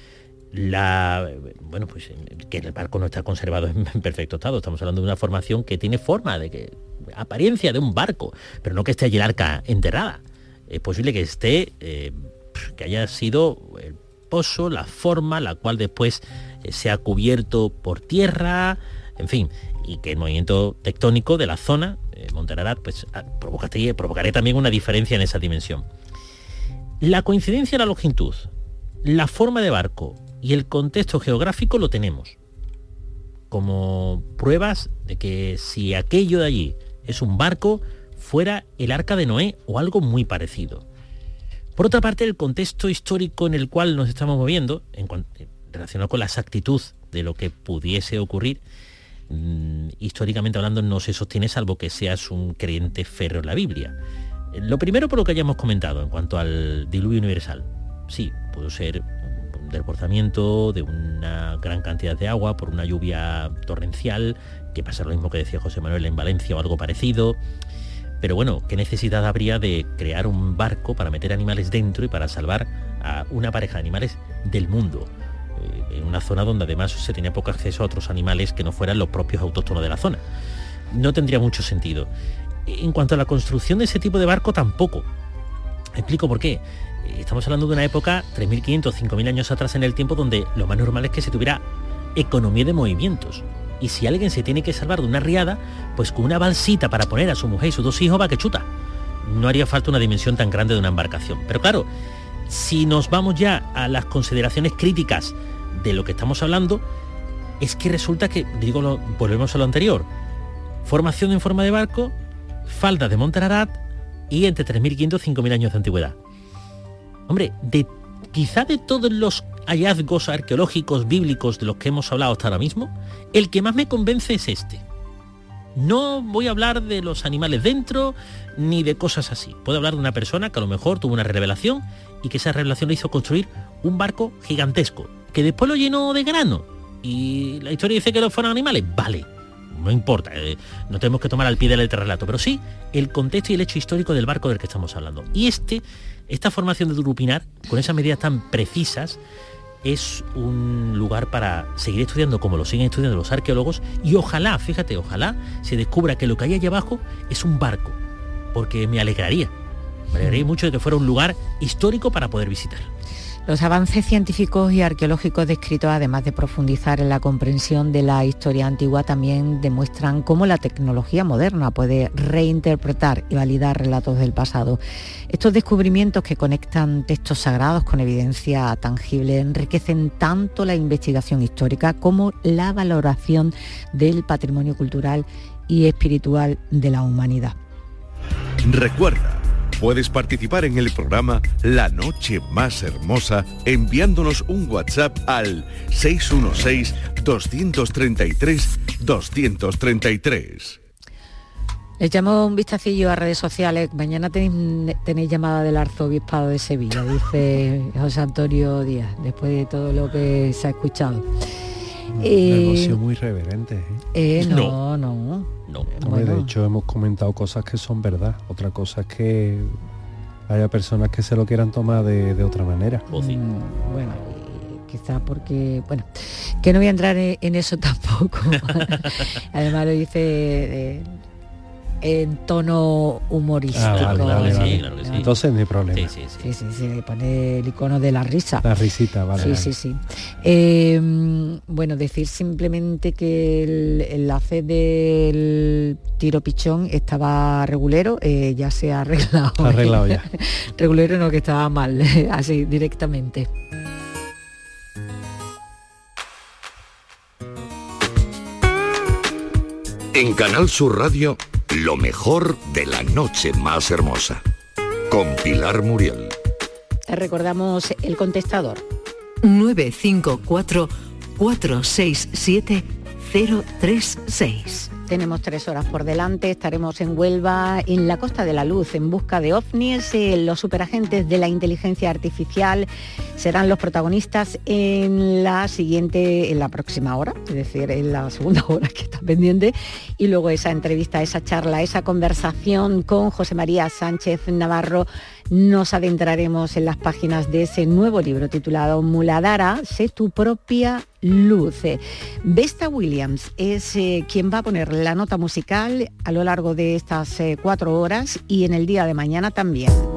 S13: Pues que el barco no está conservado en perfecto estado. Estamos hablando de una formación que tiene forma, apariencia de un barco, pero no que esté allí el arca enterrada. Es posible que esté, que haya sido el pozo, la forma, la cual después se ha cubierto por tierra, en fin, y que el movimiento tectónico de la zona, Monte Ararat, pues provocaré también una diferencia en esa dimensión. La coincidencia de la longitud, la forma de barco y el contexto geográfico lo tenemos como pruebas de que si aquello de allí es un barco, fuera el Arca de Noé o algo muy parecido. Por otra parte, el contexto histórico en el cual nos estamos moviendo, relacionado con la exactitud de lo que pudiese ocurrir, históricamente hablando no se sostiene, salvo que seas un creyente férreo en la Biblia. Lo primero, por lo que hayamos comentado en cuanto al diluvio universal. Sí, pudo ser un desbordamiento de una gran cantidad de agua por una lluvia torrencial, que pasa lo mismo que decía José Manuel en Valencia o algo parecido. Pero bueno, ¿qué necesidad habría de crear un barco para meter animales dentro y para salvar a una pareja de animales del mundo? En una zona donde además se tenía poco acceso a otros animales que no fueran los propios autóctonos de la zona. No tendría mucho sentido. En cuanto a la construcción de ese tipo de barco, tampoco. Explico por qué. Estamos hablando de una época, 3.500, 5.000 años atrás en el tiempo, donde lo más normal es que se tuviera economía de movimientos. Y si alguien se tiene que salvar de una riada, pues con una balsita para poner a su mujer y sus 2 hijos va que chuta. No haría falta una dimensión tan grande de una embarcación. Pero claro, si nos vamos ya a las consideraciones críticas de lo que estamos hablando, es que resulta que, volvemos a lo anterior, formación en forma de barco, faldas de Montararat y entre 3.500 y 5.000 años de antigüedad. Hombre, quizá de todos los hallazgos arqueológicos bíblicos de los que hemos hablado hasta ahora mismo, el que más me convence es este. No voy a hablar de los animales dentro ni de cosas así. Puedo hablar de una persona que a lo mejor tuvo una revelación y que esa revelación le hizo construir un barco gigantesco, que después lo llenó de grano. Y la historia dice que no fueron animales. Vale, no importa, no tenemos que tomar al pie del letra relato, pero sí el contexto y el hecho histórico del barco del que estamos hablando. Y esta formación de Turupinar, con esas medidas tan precisas, es un lugar para seguir estudiando como lo siguen estudiando los arqueólogos, y ojalá, fíjate, ojalá se descubra que lo que hay allá abajo es un barco, porque me alegraría mucho de que fuera un lugar histórico para poder visitar.
S11: Los avances científicos y arqueológicos descritos, además de profundizar en la comprensión de la historia antigua, también demuestran cómo la tecnología moderna puede reinterpretar y validar relatos del pasado. Estos descubrimientos, que conectan textos sagrados con evidencia tangible, enriquecen tanto la investigación histórica como la valoración del patrimonio cultural y espiritual de la humanidad.
S10: Recuerda, puedes participar en el programa La Noche Más Hermosa enviándonos un WhatsApp al 616-233-233.
S11: Les llamo un vistacillo a redes sociales. Mañana tenéis llamada del arzobispado de Sevilla, dice José Antonio Díaz, después de todo lo que se ha escuchado.
S12: Una emoción muy reverente.
S11: No.
S12: Bueno. De hecho, hemos comentado cosas que son verdad. Otra cosa es que haya personas que se lo quieran tomar de otra manera.
S11: Bueno, quizás porque... Bueno, que no voy a entrar en eso tampoco. Además lo dice en tono humorístico.
S12: Vale.
S13: Sí, claro que sí.
S12: Entonces no hay problema.
S11: Sí, pone el icono de la risa.
S12: La risita, vale.
S11: Sí. Bueno, decir simplemente que el enlace del tiro pichón estaba regulero, ya se ha arreglado.
S12: Está arreglado ya.
S11: Regulero no, que estaba mal, así directamente.
S1: En Canal Sur Radio, lo mejor de la noche más hermosa. Con Pilar Muriel.
S11: Recordamos el contestador.
S5: 954 467 036.
S11: Tenemos 3 horas por delante, estaremos en Huelva, en la Costa de la Luz, en busca de ovnis. Los superagentes de la inteligencia artificial serán los protagonistas en la próxima hora, es decir, en la segunda hora que está pendiente, y luego esa entrevista, esa charla, esa conversación con José María Sánchez Navarro. Nos adentraremos en las páginas de ese nuevo libro titulado Muladhara, sé tu propia luz. Vesta Williams es quien va a poner la nota musical a lo largo de estas 4 horas y en el día de mañana también.